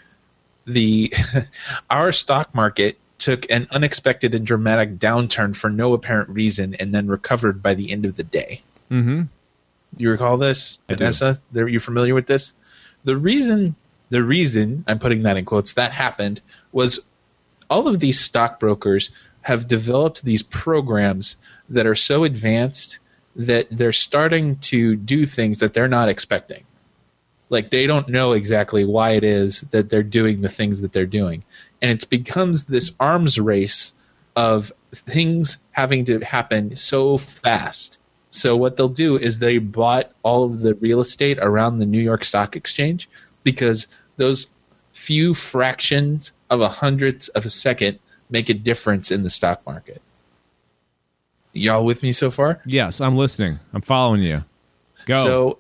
our stock market took an unexpected and dramatic downturn for no apparent reason and then recovered by the end of the day. Mm-hmm. You recall this, I do. Vanessa? Are you familiar with this? The reason I'm putting that in quotes that happened was all of these stockbrokers have developed these programs that are so advanced that they're starting to do things that they're not expecting. Like they don't know exactly why it is that they're doing the things that they're doing. And it becomes this arms race of things having to happen so fast. So what they'll do is they bought all of the real estate around the New York Stock Exchange because those few fractions of a hundredth of a second make a difference in the stock market. Y'all with me so far? Yes, I'm listening. I'm following you. Go. So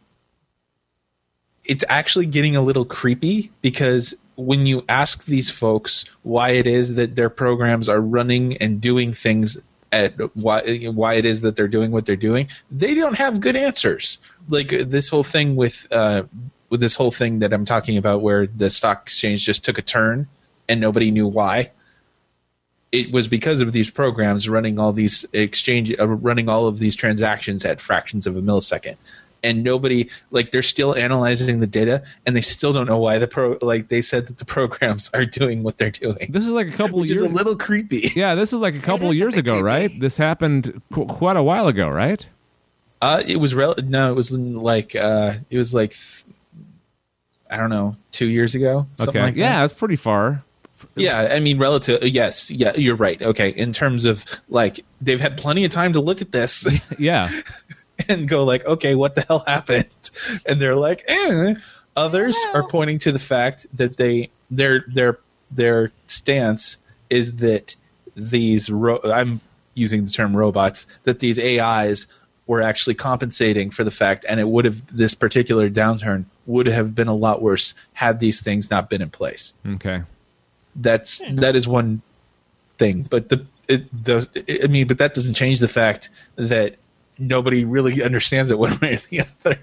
it's actually getting a little creepy because when you ask these folks why it is that their programs are running and doing things at why it is that they're doing what they're doing, they don't have good answers. Like this whole thing with this whole thing that I'm talking about where the stock exchange just took a turn and nobody knew why. It was because of these programs running all these running all of these transactions at fractions of a millisecond, and nobody they're still analyzing the data, and they still don't know why they said that the programs are doing what they're doing. This is like a couple which years. is a little creepy. Yeah, this is like a couple years ago, creepy. right? This happened quite a while ago, right? It was no, it was like I don't know, 2 years ago. Something like that. Yeah, that's pretty far. Yeah, I mean, relative. Yes, yeah, you're right. Okay, in terms of they've had plenty of time to look at this. Yeah. And go okay, what the hell happened? And they're like, eh. Others are pointing to the fact that their stance is that these I'm using the term robots, that these AIs were actually compensating for the fact, and this particular downturn would have been a lot worse had these things not been in place. Okay. That is one thing, but but that doesn't change the fact that nobody really understands it one way or the other.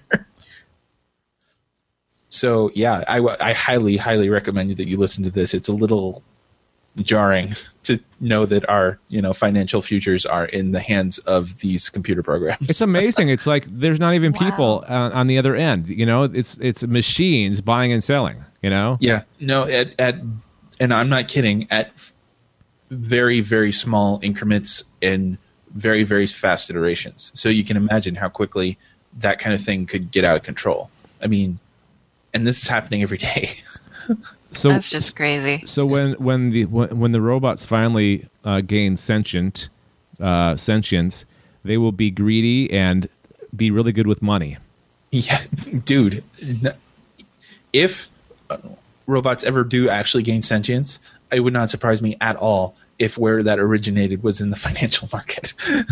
So yeah, I highly, highly recommend that you listen to this. It's a little jarring to know that our financial futures are in the hands of these computer programs. It's amazing. It's like there's not even people on the other end. It's machines buying and selling. Yeah. No. And I'm not kidding. At very, very small increments in very, very fast iterations. So you can imagine how quickly that kind of thing could get out of control. I mean, and this is happening every day. So That's just crazy. So when the robots finally gain sentience, they will be greedy and be really good with money. Yeah, dude. If robots ever do actually gain sentience, it would not surprise me at all if where that originated was in the financial market.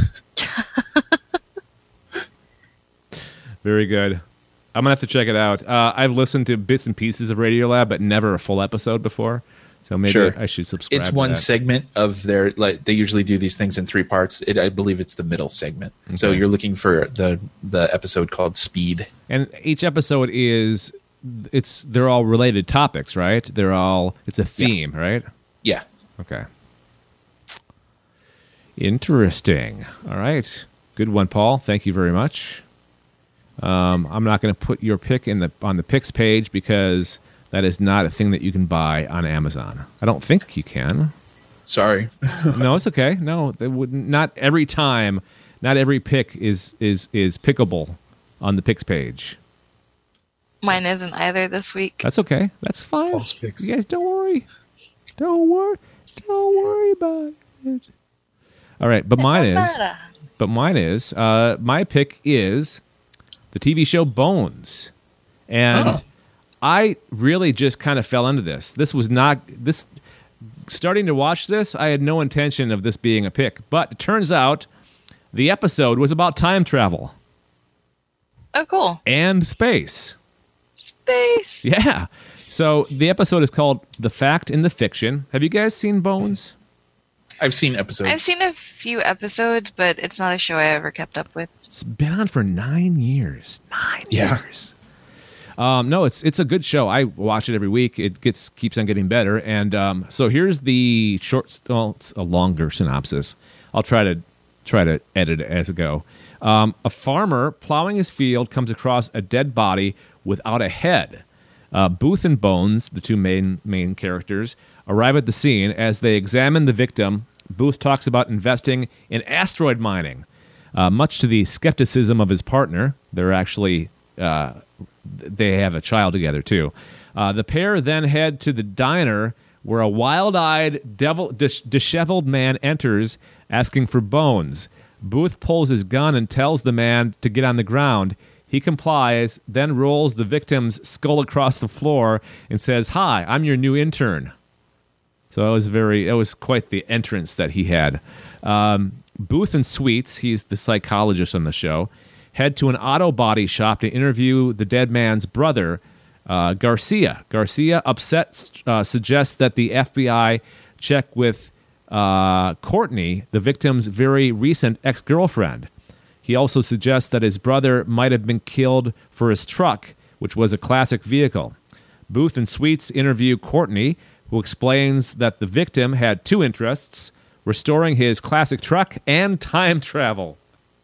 Very good. I'm going to have to check it out. I've listened to bits and pieces of Radiolab, but never a full episode before. So maybe Sure. I should subscribe It's to one that. segment of their, they usually do these things in 3 parts. I believe it's the middle segment. So Okay. you're looking for the episode called Speed. And each episode they're all related topics, right? It's a theme, right? Yeah. Okay. Interesting. All right. Good one, Paul. Thank you very much. I'm not going to put your pick on the picks page because that is not a thing that you can buy on Amazon. I don't think you can. Sorry. No, it's okay. No, not every time. Not every pick is pickable on the picks page. Mine isn't either this week. That's okay. That's fine. False picks. You guys don't worry. Don't worry about it. All right, but mine is my pick is the TV show Bones. And I really just kind of fell into this. Starting to watch this, I had no intention of this being a pick, but it turns out the episode was about time travel. Oh, cool. And space. Space. Yeah. So the episode is called The Fact in the Fiction. Have you guys seen Bones? I've seen episodes. I've seen a few episodes, but it's not a show I ever kept up with. It's been on for 9 years. 9 Yeah. years. No, it's a good show. I watch it every week. It keeps on getting better. And so here's the short. Well, it's a longer synopsis. I'll try to edit it as I go. A farmer plowing his field comes across a dead body without a head. Booth and Bones, the two main characters, arrive at the scene. As they examine the victim, Booth talks about investing in asteroid mining. Much to the skepticism of his partner, they're actually they have a child together too. The pair then head to the diner where a wild-eyed, disheveled man enters asking for Bones. Booth pulls his gun and tells the man to get on the ground. He complies, then rolls the victim's skull across the floor and says, "Hi, I'm your new intern." So it was quite the entrance that he had. Booth and Sweets, he's the psychologist on the show, head to an auto body shop to interview the dead man's brother, Garcia. Garcia, upset, suggests that the FBI check with Courtney, the victim's very recent ex-girlfriend. He also suggests that his brother might have been killed for his truck, which was a classic vehicle. Booth and Sweets interview Courtney, who explains that the victim had two interests, restoring his classic truck and time travel.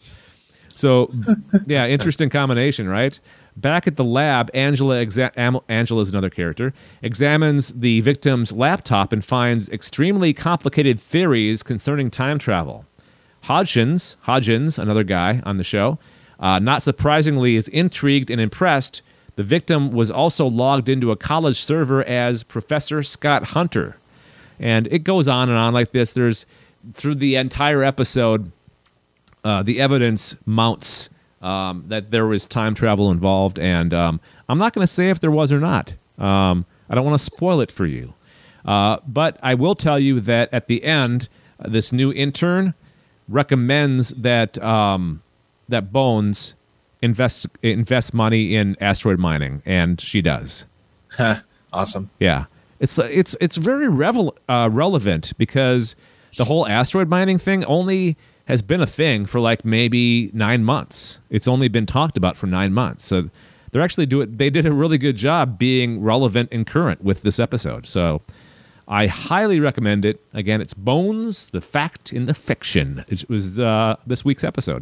So, yeah, interesting combination, right? Back at the lab, Angela's another character, examines the victim's laptop and finds extremely complicated theories concerning time travel. Hodgins, another guy on the show, not surprisingly is intrigued and impressed. The victim was also logged into a college server as Professor Scott Hunter. And it goes on and on like this. Through the entire episode, the evidence mounts that there was time travel involved, and I'm not going to say if there was or not. I don't want to spoil it for you. But I will tell you that at the end, this new intern recommends that that Bones invest money in asteroid mining, and she does. Awesome. Yeah, it's very relevant because the whole asteroid mining thing only has been a thing for like maybe 9 months. It's only been talked about for 9 months. So they did a really good job being relevant and current with this episode. So I highly recommend it. Again, it's Bones, The Fact in the Fiction. It was this week's episode.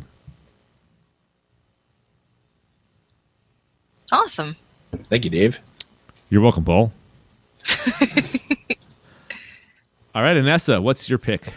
Awesome. Thank you, Dave. You're welcome, Paul. All right, Anessa, what's your pick?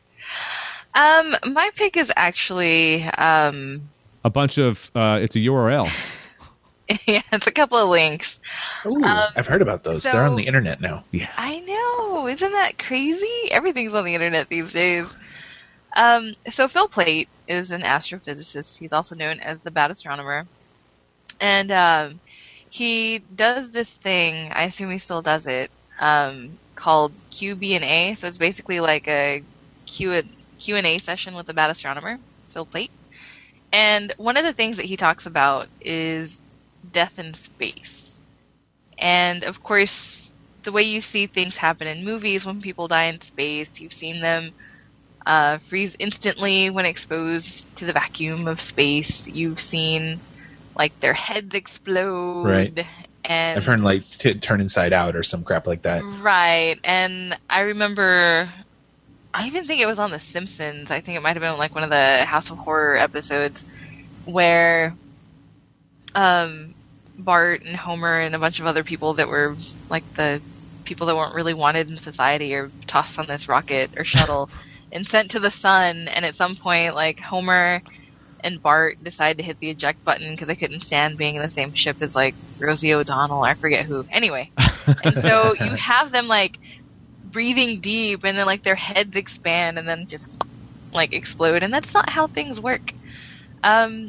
My pick is actually a bunch of it's a URL. yeah, it's a couple of links. Ooh, I've heard about those. They're on the internet now. Yeah, I know. Isn't that crazy? Everything's on the internet these days. So Phil Plait is an astrophysicist. He's also known as the Bad Astronomer, and he does this thing. I assume he still does it. Called Q&A. So it's basically like a Q&A session with the Bad Astronomer, Phil Plait. And one of the things that he talks about is death in space. And of course, the way you see things happen in movies when people die in space, you've seen them freeze instantly when exposed to the vacuum of space. You've seen like their heads explode. Right. And I've heard like turn inside out or some crap like that. Right. And I remember, I even think it was on The Simpsons. I think it might have been like one of the House of Horror episodes where Bart and Homer and a bunch of other people that were like the people that weren't really wanted in society are tossed on this rocket or shuttle and sent to the sun. And at some point, like, Homer and Bart decide to hit the eject button because they couldn't stand being in the same ship as, like, Rosie O'Donnell, I forget who. Anyway. And so you have them, like, breathing deep, and then, like, their heads expand and then just, like, explode. And that's not how things work. And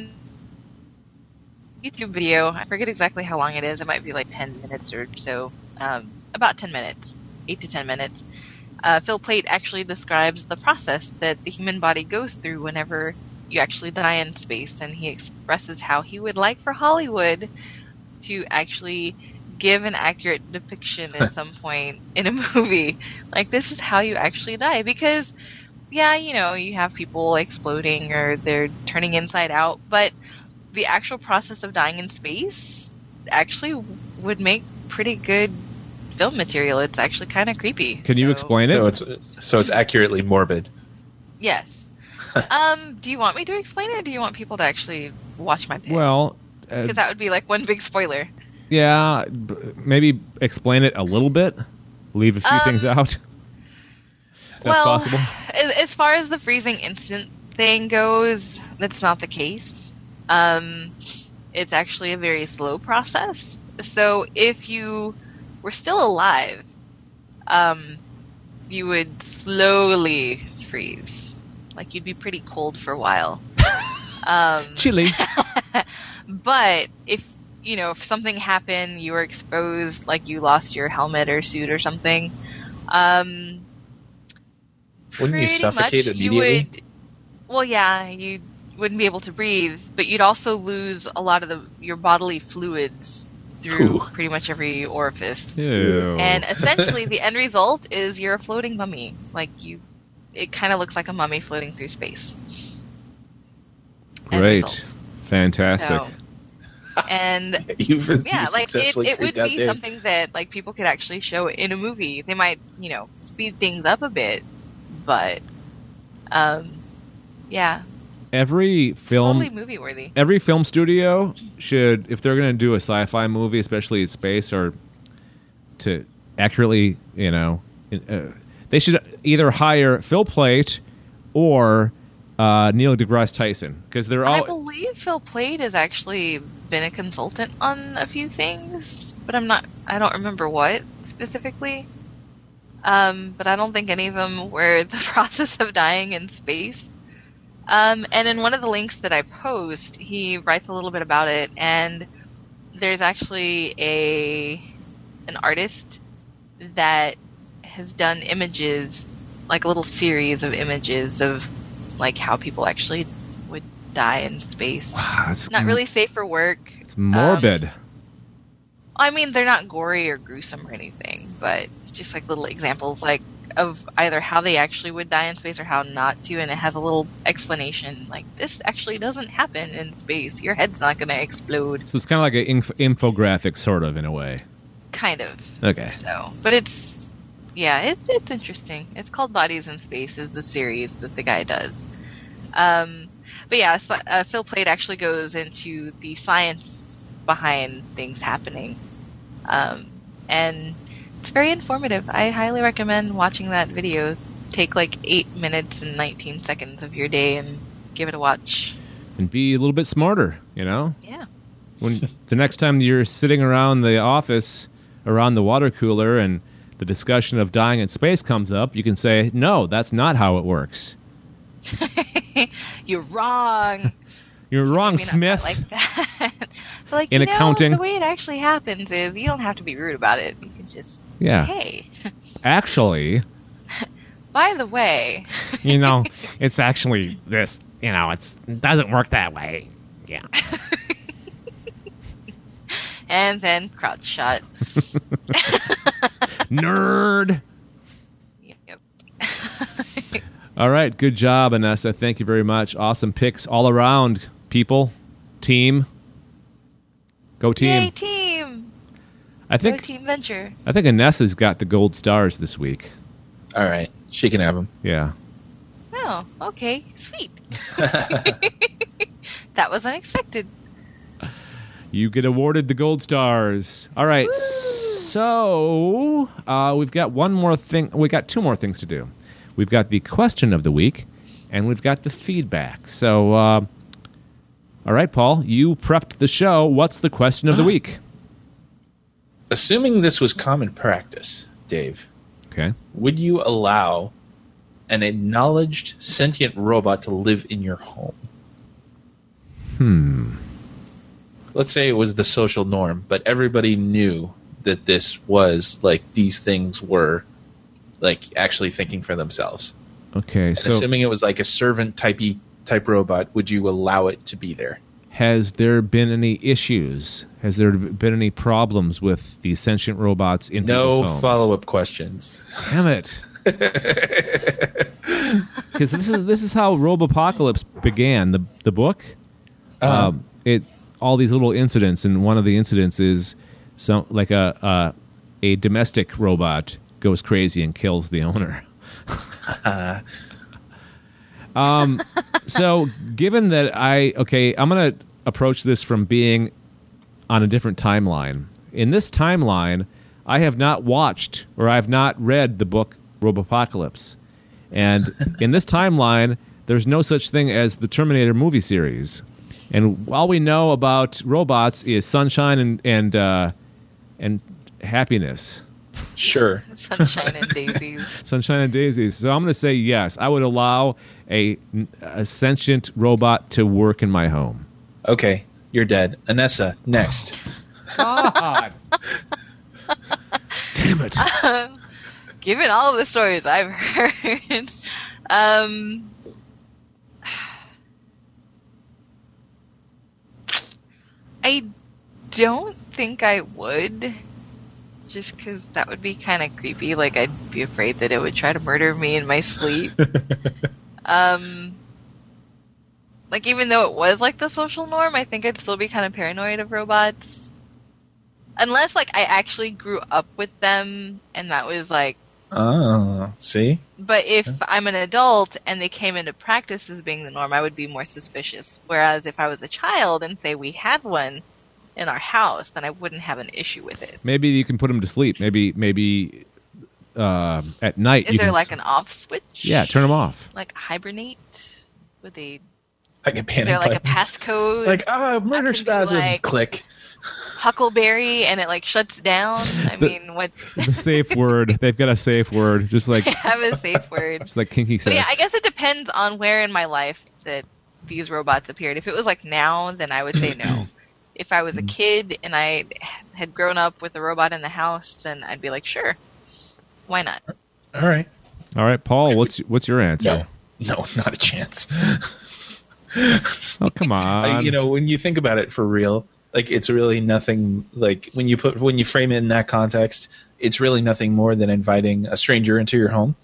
YouTube video, I forget exactly how long it is. It might be, like, 10 minutes or so. About 10 minutes. 8 to 10 minutes. Phil Plait actually describes the process that the human body goes through whenever you actually die in space, and he expresses how he would like for Hollywood to actually give an accurate depiction at some point in a movie. Like, this is how you actually die. Because, yeah, you know, you have people exploding or they're turning inside out, but the actual process of dying in space actually would make pretty good film material. It's actually kind of creepy. Can you explain it? So it's accurately morbid. Yes. Do you want me to explain it, or do you want people to actually watch my pick? Well, because that would be like one big spoiler. Yeah, maybe explain it a little bit. Leave a few things out. If that's possible. As far as the freezing instant thing goes, that's not the case. It's actually a very slow process. So if you were still alive, you would slowly freeze. Like, you'd be pretty cold for a while. Chilly. But if, you know, if something happened, you were exposed, like you lost your helmet or suit or something, wouldn't you suffocate immediately? You wouldn't be able to breathe, but you'd also lose a lot of your bodily fluids through pretty much every orifice. Ew. And essentially, the end result is you're a floating mummy. Like, it kind of looks like a mummy floating through space. Great. Fantastic. So, and it would be something that, like, people could actually show in a movie. They might, you know, speed things up a bit, but yeah. Every film, totally movie worthy. Every film studio should, if they're going to do a sci-fi movie, especially in space, or to accurately, you know, they should either hire Phil Plait or Neil deGrasse Tyson, because they're all. I believe Phil Plait has actually been a consultant on a few things, but I don't remember what specifically. But I don't think any of them were the process of dying in space. And in one of the links that I post, he writes a little bit about it, and there's actually an artist that has done images, like a little series of images of, like, how people actually would die in space. Wow, it's not really safe for work. It's morbid. I mean, they're not gory or gruesome or anything, but just like little examples, like, of either how they actually would die in space or how not to, and it has a little explanation, like, this actually doesn't happen in space. Your head's not going to explode. So it's kind of like an infographic, sort of, in a way. Kind of. Okay. So, but it's interesting. It's called Bodies in Space, is the series that the guy does. But yeah, Phil Plait actually goes into the science behind things happening. And it's very informative. I highly recommend watching that video. Take like 8 minutes and 19 seconds of your day and give it a watch. And be a little bit smarter, you know? Yeah. When the next time you're sitting around the office, around the water cooler, and the discussion of dying in space comes up, you can say, no, that's not how it works. You're wrong. You're wrong, Smith. Like that. But, like, in accounting, the way it actually happens is you don't have to be rude about it. You can just say, hey. Actually. By the way. You know, it's actually this, you know, it doesn't work that way. Yeah. And then crowd shot. Nerd. Yep. All right, good job, Anessa. Thank you very much. Awesome picks all around, people. Team. Go team. Yay, team. Go Team Venture. I think Anessa's got the gold stars this week. All right. She can have them. Yeah. Oh, okay. Sweet. That was unexpected. You get awarded the gold stars. All right. So we've got one more thing. We got two more things to do. We've got the question of the week, and we've got the feedback. So, all right, Paul, you prepped the show. What's the question of the week? Assuming this was common practice, Dave, Okay. would you allow an acknowledged sentient robot to live in your home? Let's say it was the social norm, but everybody knew that this was like these things were like actually thinking for themselves. Okay. And So, assuming it was like a servant type robot, would you allow it to be there? has there been any issues? Has there been any problems with the sentient robots in people's No homes? follow-up questions. Damn it. Because this is how Robopocalypse began. The book, it all these little incidents, and one of the incidents is some like a domestic robot goes crazy and kills the owner. So given that I'm going to approach this from being on a different timeline. In this timeline, I have not watched or I have not read the book Robopocalypse. And in this timeline, there's no such thing as the Terminator movie series. And all we know about robots is sunshine and happiness. Sure. Sunshine and daisies. Sunshine and daisies. So I'm going to say yes. I would allow a sentient robot to work in my home. Okay, you're dead. Anessa, next. God. Damn it. Given all of the stories I've heard, I don't think I would. Just because that would be kind of creepy. Like, I'd be afraid that it would try to murder me in my sleep. Like, even though it was, like, the social norm, I think I'd still be kind of paranoid of robots. Unless, like, I actually grew up with them, and that was, like... Oh, see? But if I'm an adult, and they came into practice as being the norm, I would be more suspicious. Whereas if I was a child, and say we had one in our house, then I wouldn't have an issue with it. Maybe you can put them to sleep. Maybe at night. Is there, like, an off switch? Yeah, turn them off. Like, hibernate? Would they... Like a Is panic there, like, a button. passcode? Like, murder That could be spasm. like- Click. Huckleberry and it like shuts down. I mean, what? The safe word. They've got a safe word, just like Have a safe word. just like kinky sex. But yeah, I guess it depends on where in my life that these robots appeared. If it was like now, then I would say no. If I was a kid and I had grown up with a robot in the house, then I'd be like, sure, why not? All right. All right, Paul. What's your answer? No, not a chance. Oh, come on. When you think about it for real, like it's really nothing. Like when you frame it in that context, it's really nothing more than inviting a stranger into your home.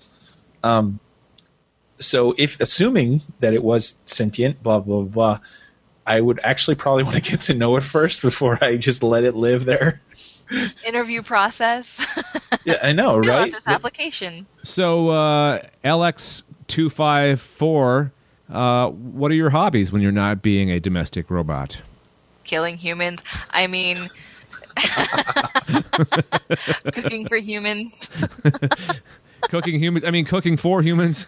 So if assuming that it was sentient, blah blah blah, I would actually probably want to get to know it first before I just let it live there. Interview process. Yeah, I know, Fill out right? this application. So LX254, what are your hobbies when you're not being a domestic robot? Killing humans. I mean, cooking for humans. Cooking humans. I mean, cooking for humans.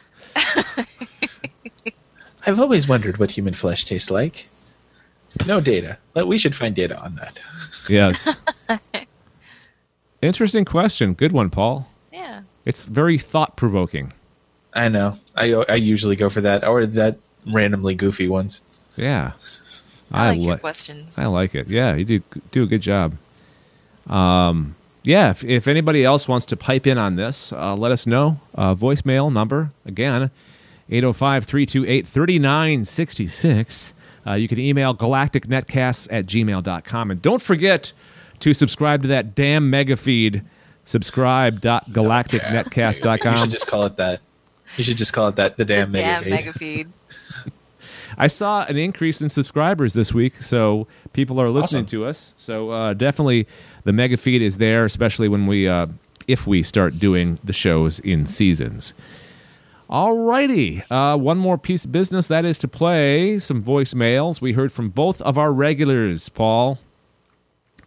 I've always wondered what human flesh tastes like. No data, but we should find data on that. Yes. Interesting question. Good one, Paul. Yeah. It's very thought-provoking. I know. I usually go for that or that randomly goofy ones. Yeah. I like your questions. I like it. Yeah, you do a good job. Yeah, if anybody else wants to pipe in on this, let us know. Voicemail number, again, 805-328-3966. You can email galacticnetcasts@gmail.com. And don't forget to subscribe to that damn mega feed, subscribe.galacticnetcast.com. You should just call it that. You should just call it that, the damn mega feed. mega feed. I saw an increase in subscribers this week, so people are listening Awesome. to us. So definitely the mega feed is there, especially when if we start doing the shows in seasons. Alrighty, one more piece of business, that is to play some voicemails. We heard from both of our regulars, Paul.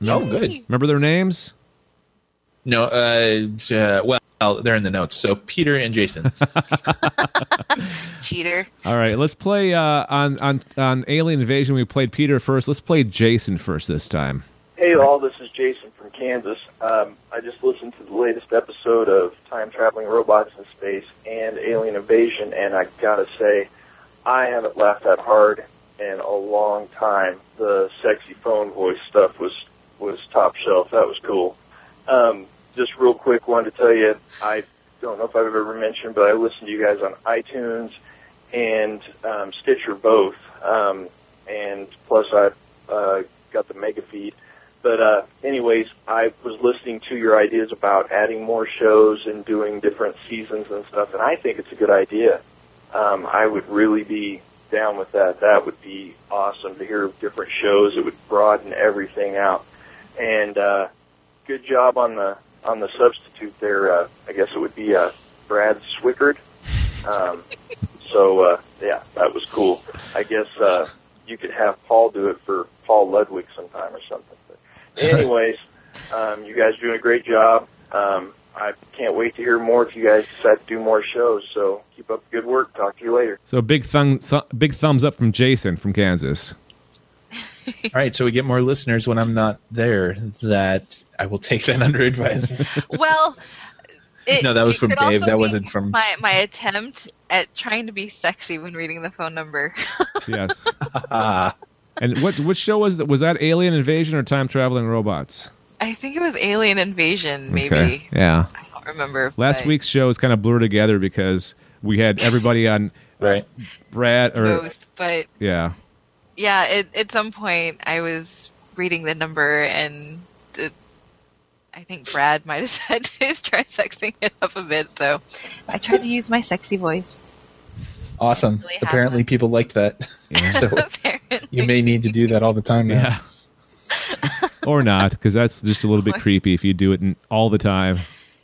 Oh, good. Remember their names? No, well, they're in the notes. So Peter and Jason. Cheater. All right, let's play on Alien Invasion. We played Peter first. Let's play Jason first this time. Hey all, this is Jason from Kansas. I just listened to the latest episode of Time Traveling Robots in Space and Alien Invasion, and I gotta say, I haven't laughed that hard in a long time. The sexy phone voice stuff was top shelf. That was cool. Just real quick, wanted to tell you, I don't know if I've ever mentioned, but I listen to you guys on iTunes and Stitcher both, and plus I got the mega feed. But anyways, I was listening to your ideas about adding more shows and doing different seasons and stuff, and I think it's a good idea. I would really be down with that. That would be awesome to hear different shows. It would broaden everything out. And good job on the substitute there. I guess it would be Brad Swickard. Yeah, that was cool. I guess you could have Paul do it for Paul Ludwig sometime or something. But anyways, you guys are doing a great job. I can't wait to hear more if you guys decide to do more shows. So keep up the good work. Talk to you later. So big thumbs up from Jason from Kansas. All right, so we get more listeners when I'm not there. That I will take that under advisement. Well, no, that was from could Dave. also That be wasn't from my attempt at trying to be sexy when reading the phone number. Yes. And which show was that? Was that Alien Invasion or Time Traveling Robots? I think it was Alien Invasion, maybe. Okay. Yeah. I don't remember. Last but week's show is kind of blurred together because we had everybody on right. Brad or both, but yeah. yeah, at some point I was reading the number and I think Brad might have said to try sexing it up a bit, so I tried to use my sexy voice. Awesome. Really Apparently happened. people liked that. Yeah. So Apparently. you may need to do that all the time now. Yeah. Or not, because that's just a little bit creepy if you do it all the time.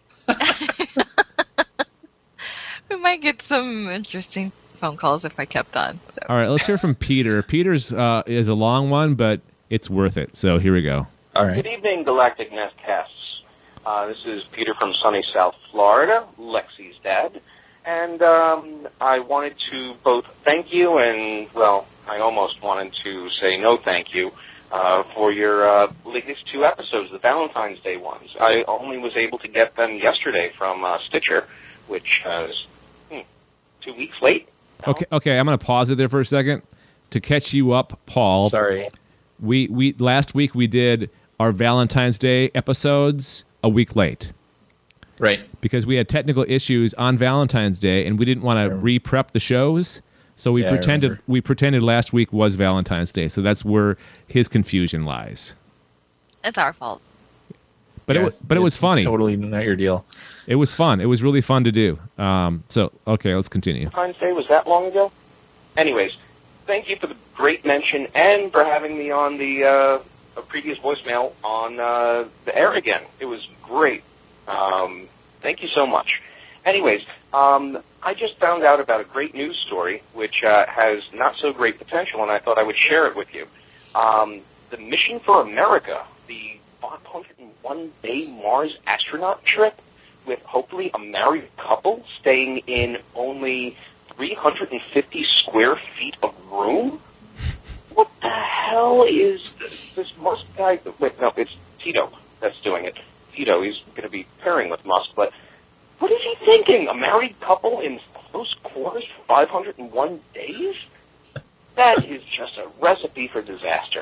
We might get some interesting phone calls if I kept on. So. All right, let's hear from Peter. Peter's is a long one, but it's worth it. So here we go. All right. Good evening, Galactic Nestcasts. This is Peter from sunny South Florida, Lexi's dad. And I wanted to both thank you and, well, I almost wanted to say no thank you for your latest two episodes, the Valentine's Day ones. I only was able to get them yesterday from Stitcher, which is 2 weeks late. Okay, I'm going to pause it there for a second to catch you up, Paul. Sorry. We last week we did our Valentine's Day episodes a week late. Right. Because we had technical issues on Valentine's Day and we didn't want to re-prep the shows. So we pretended last week was Valentine's Day. So that's where his confusion lies. It's our fault. But it was funny. Totally not your deal. It was fun. It was really fun to do. So okay, let's continue. Valentine's Day was that long ago? Anyways, thank you for the great mention and for having me on the a previous voicemail on the air again. It was great. Thank you so much. Anyways, I just found out about a great news story which has not so great potential, and I thought I would share it with you. The Mission for America, the 501-day Mars astronaut trip, with hopefully a married couple staying in only 350 square feet of room? What the hell is this Musk guy? Wait, no, it's Tito that's doing it. Tito, he's going to be pairing with Musk, but what is he thinking? A married couple in close quarters for 501 days? That is just a recipe for disaster.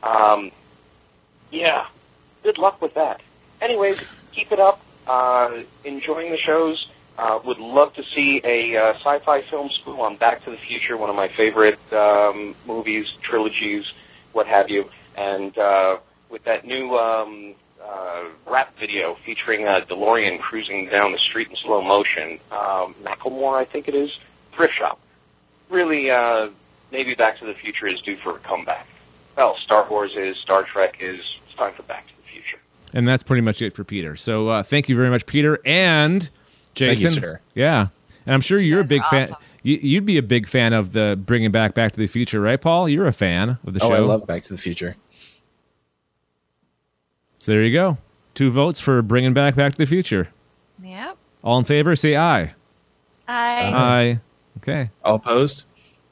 Yeah, good luck with that. Anyways, keep it up. Enjoying the shows. Would love to see a sci-fi film school on Back to the Future, one of my favorite movies, trilogies, what have you. And with that new rap video featuring DeLorean cruising down the street in slow motion, Macklemore, I think it is, Thrift Shop. Really, maybe Back to the Future is due for a comeback. Well, Star Wars is, Star Trek is, it's time for Back to the Future. And that's pretty much it for Peter. So thank you very much, Peter and Jason. Thank you, sir. Yeah, and I'm sure you're a big fan. Awesome. You'd be a big fan of the bringing back to the Future, right, Paul? You're a fan of the show. Oh, I love Back to the Future. So there you go. 2 votes for bringing Back to the Future. Yep. All in favor, say aye. Aye. Aye. Okay. All opposed?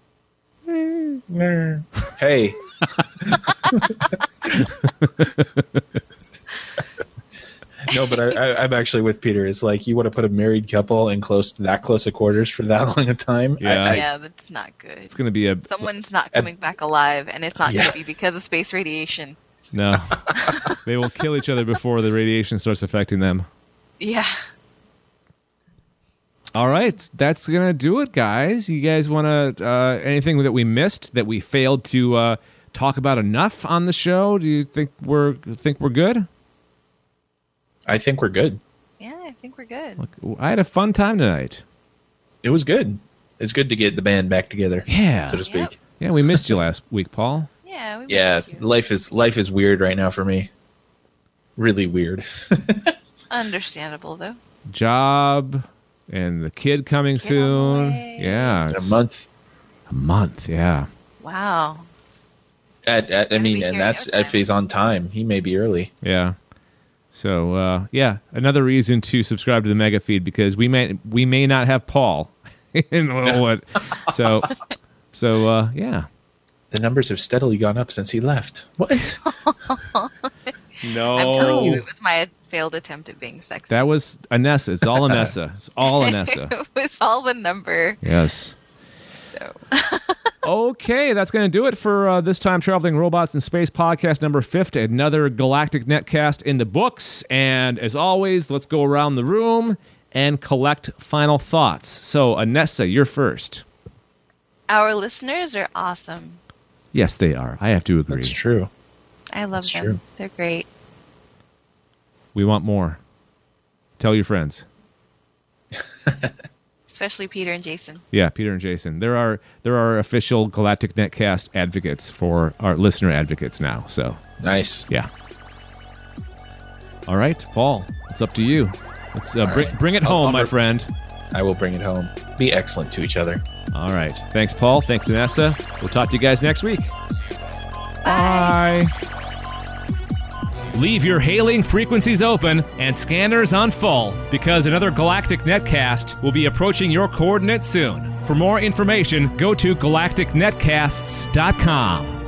Hey. No, but I'm actually with Peter. It's like you want to put a married couple in that close of quarters for that long a time. Yeah. Yeah, that's not good. It's going to be Someone's not coming back alive, and it's not going to be because of space radiation. No. They will kill each other before the radiation starts affecting them. Yeah. All right. That's going to do it, guys. You guys want to, anything that we missed, that we failed to talk about enough on the show? Do you think we're good? I think we're good. Yeah, I think we're good. Look, I had a fun time tonight. It was good. It's good to get the band back together. Yeah. So to speak. Yep. Yeah, we missed you last week, Paul. Yeah, we Yeah, missed you. life is weird right now for me. Really weird. Understandable, though. Job and the kid coming on soon. the way. Yeah. In a it's month. A month, yeah. Wow. I be mean, here and that's no time. if he's on time. He may be early. Yeah. So, yeah, another reason to subscribe to the Mega Feed, because we may not have Paul in what. So, yeah. The numbers have steadily gone up since he left. What? No. I'm telling you, it was my failed attempt at being sexy. That was Anessa. It's all Anessa. It's all Anessa. It was all the number. Yes. So. Okay, that's going to do it for this Time Traveling Robots in Space podcast number 50. Another Galactic Netcast in the books. And as always, let's go around the room and collect final thoughts. So, Anessa, you're first. Our listeners are awesome. Yes, they are. I have to agree. That's true. I love That's them. true. They're great. We want more. Tell your friends. Especially Peter and Jason. Yeah, Peter and Jason. There are official Galactic Netcast advocates for our listener advocates now. So, Nice. yeah. All right, Paul, it's up to you. Let's right. bring it home, my friend. I will bring it home. Be excellent to each other. All right. Thanks, Paul. Thanks, Vanessa. We'll talk to you guys next week. Bye. Leave your hailing frequencies open and scanners on full, because another Galactic Netcast will be approaching your coordinates soon. For more information, go to galacticnetcasts.com.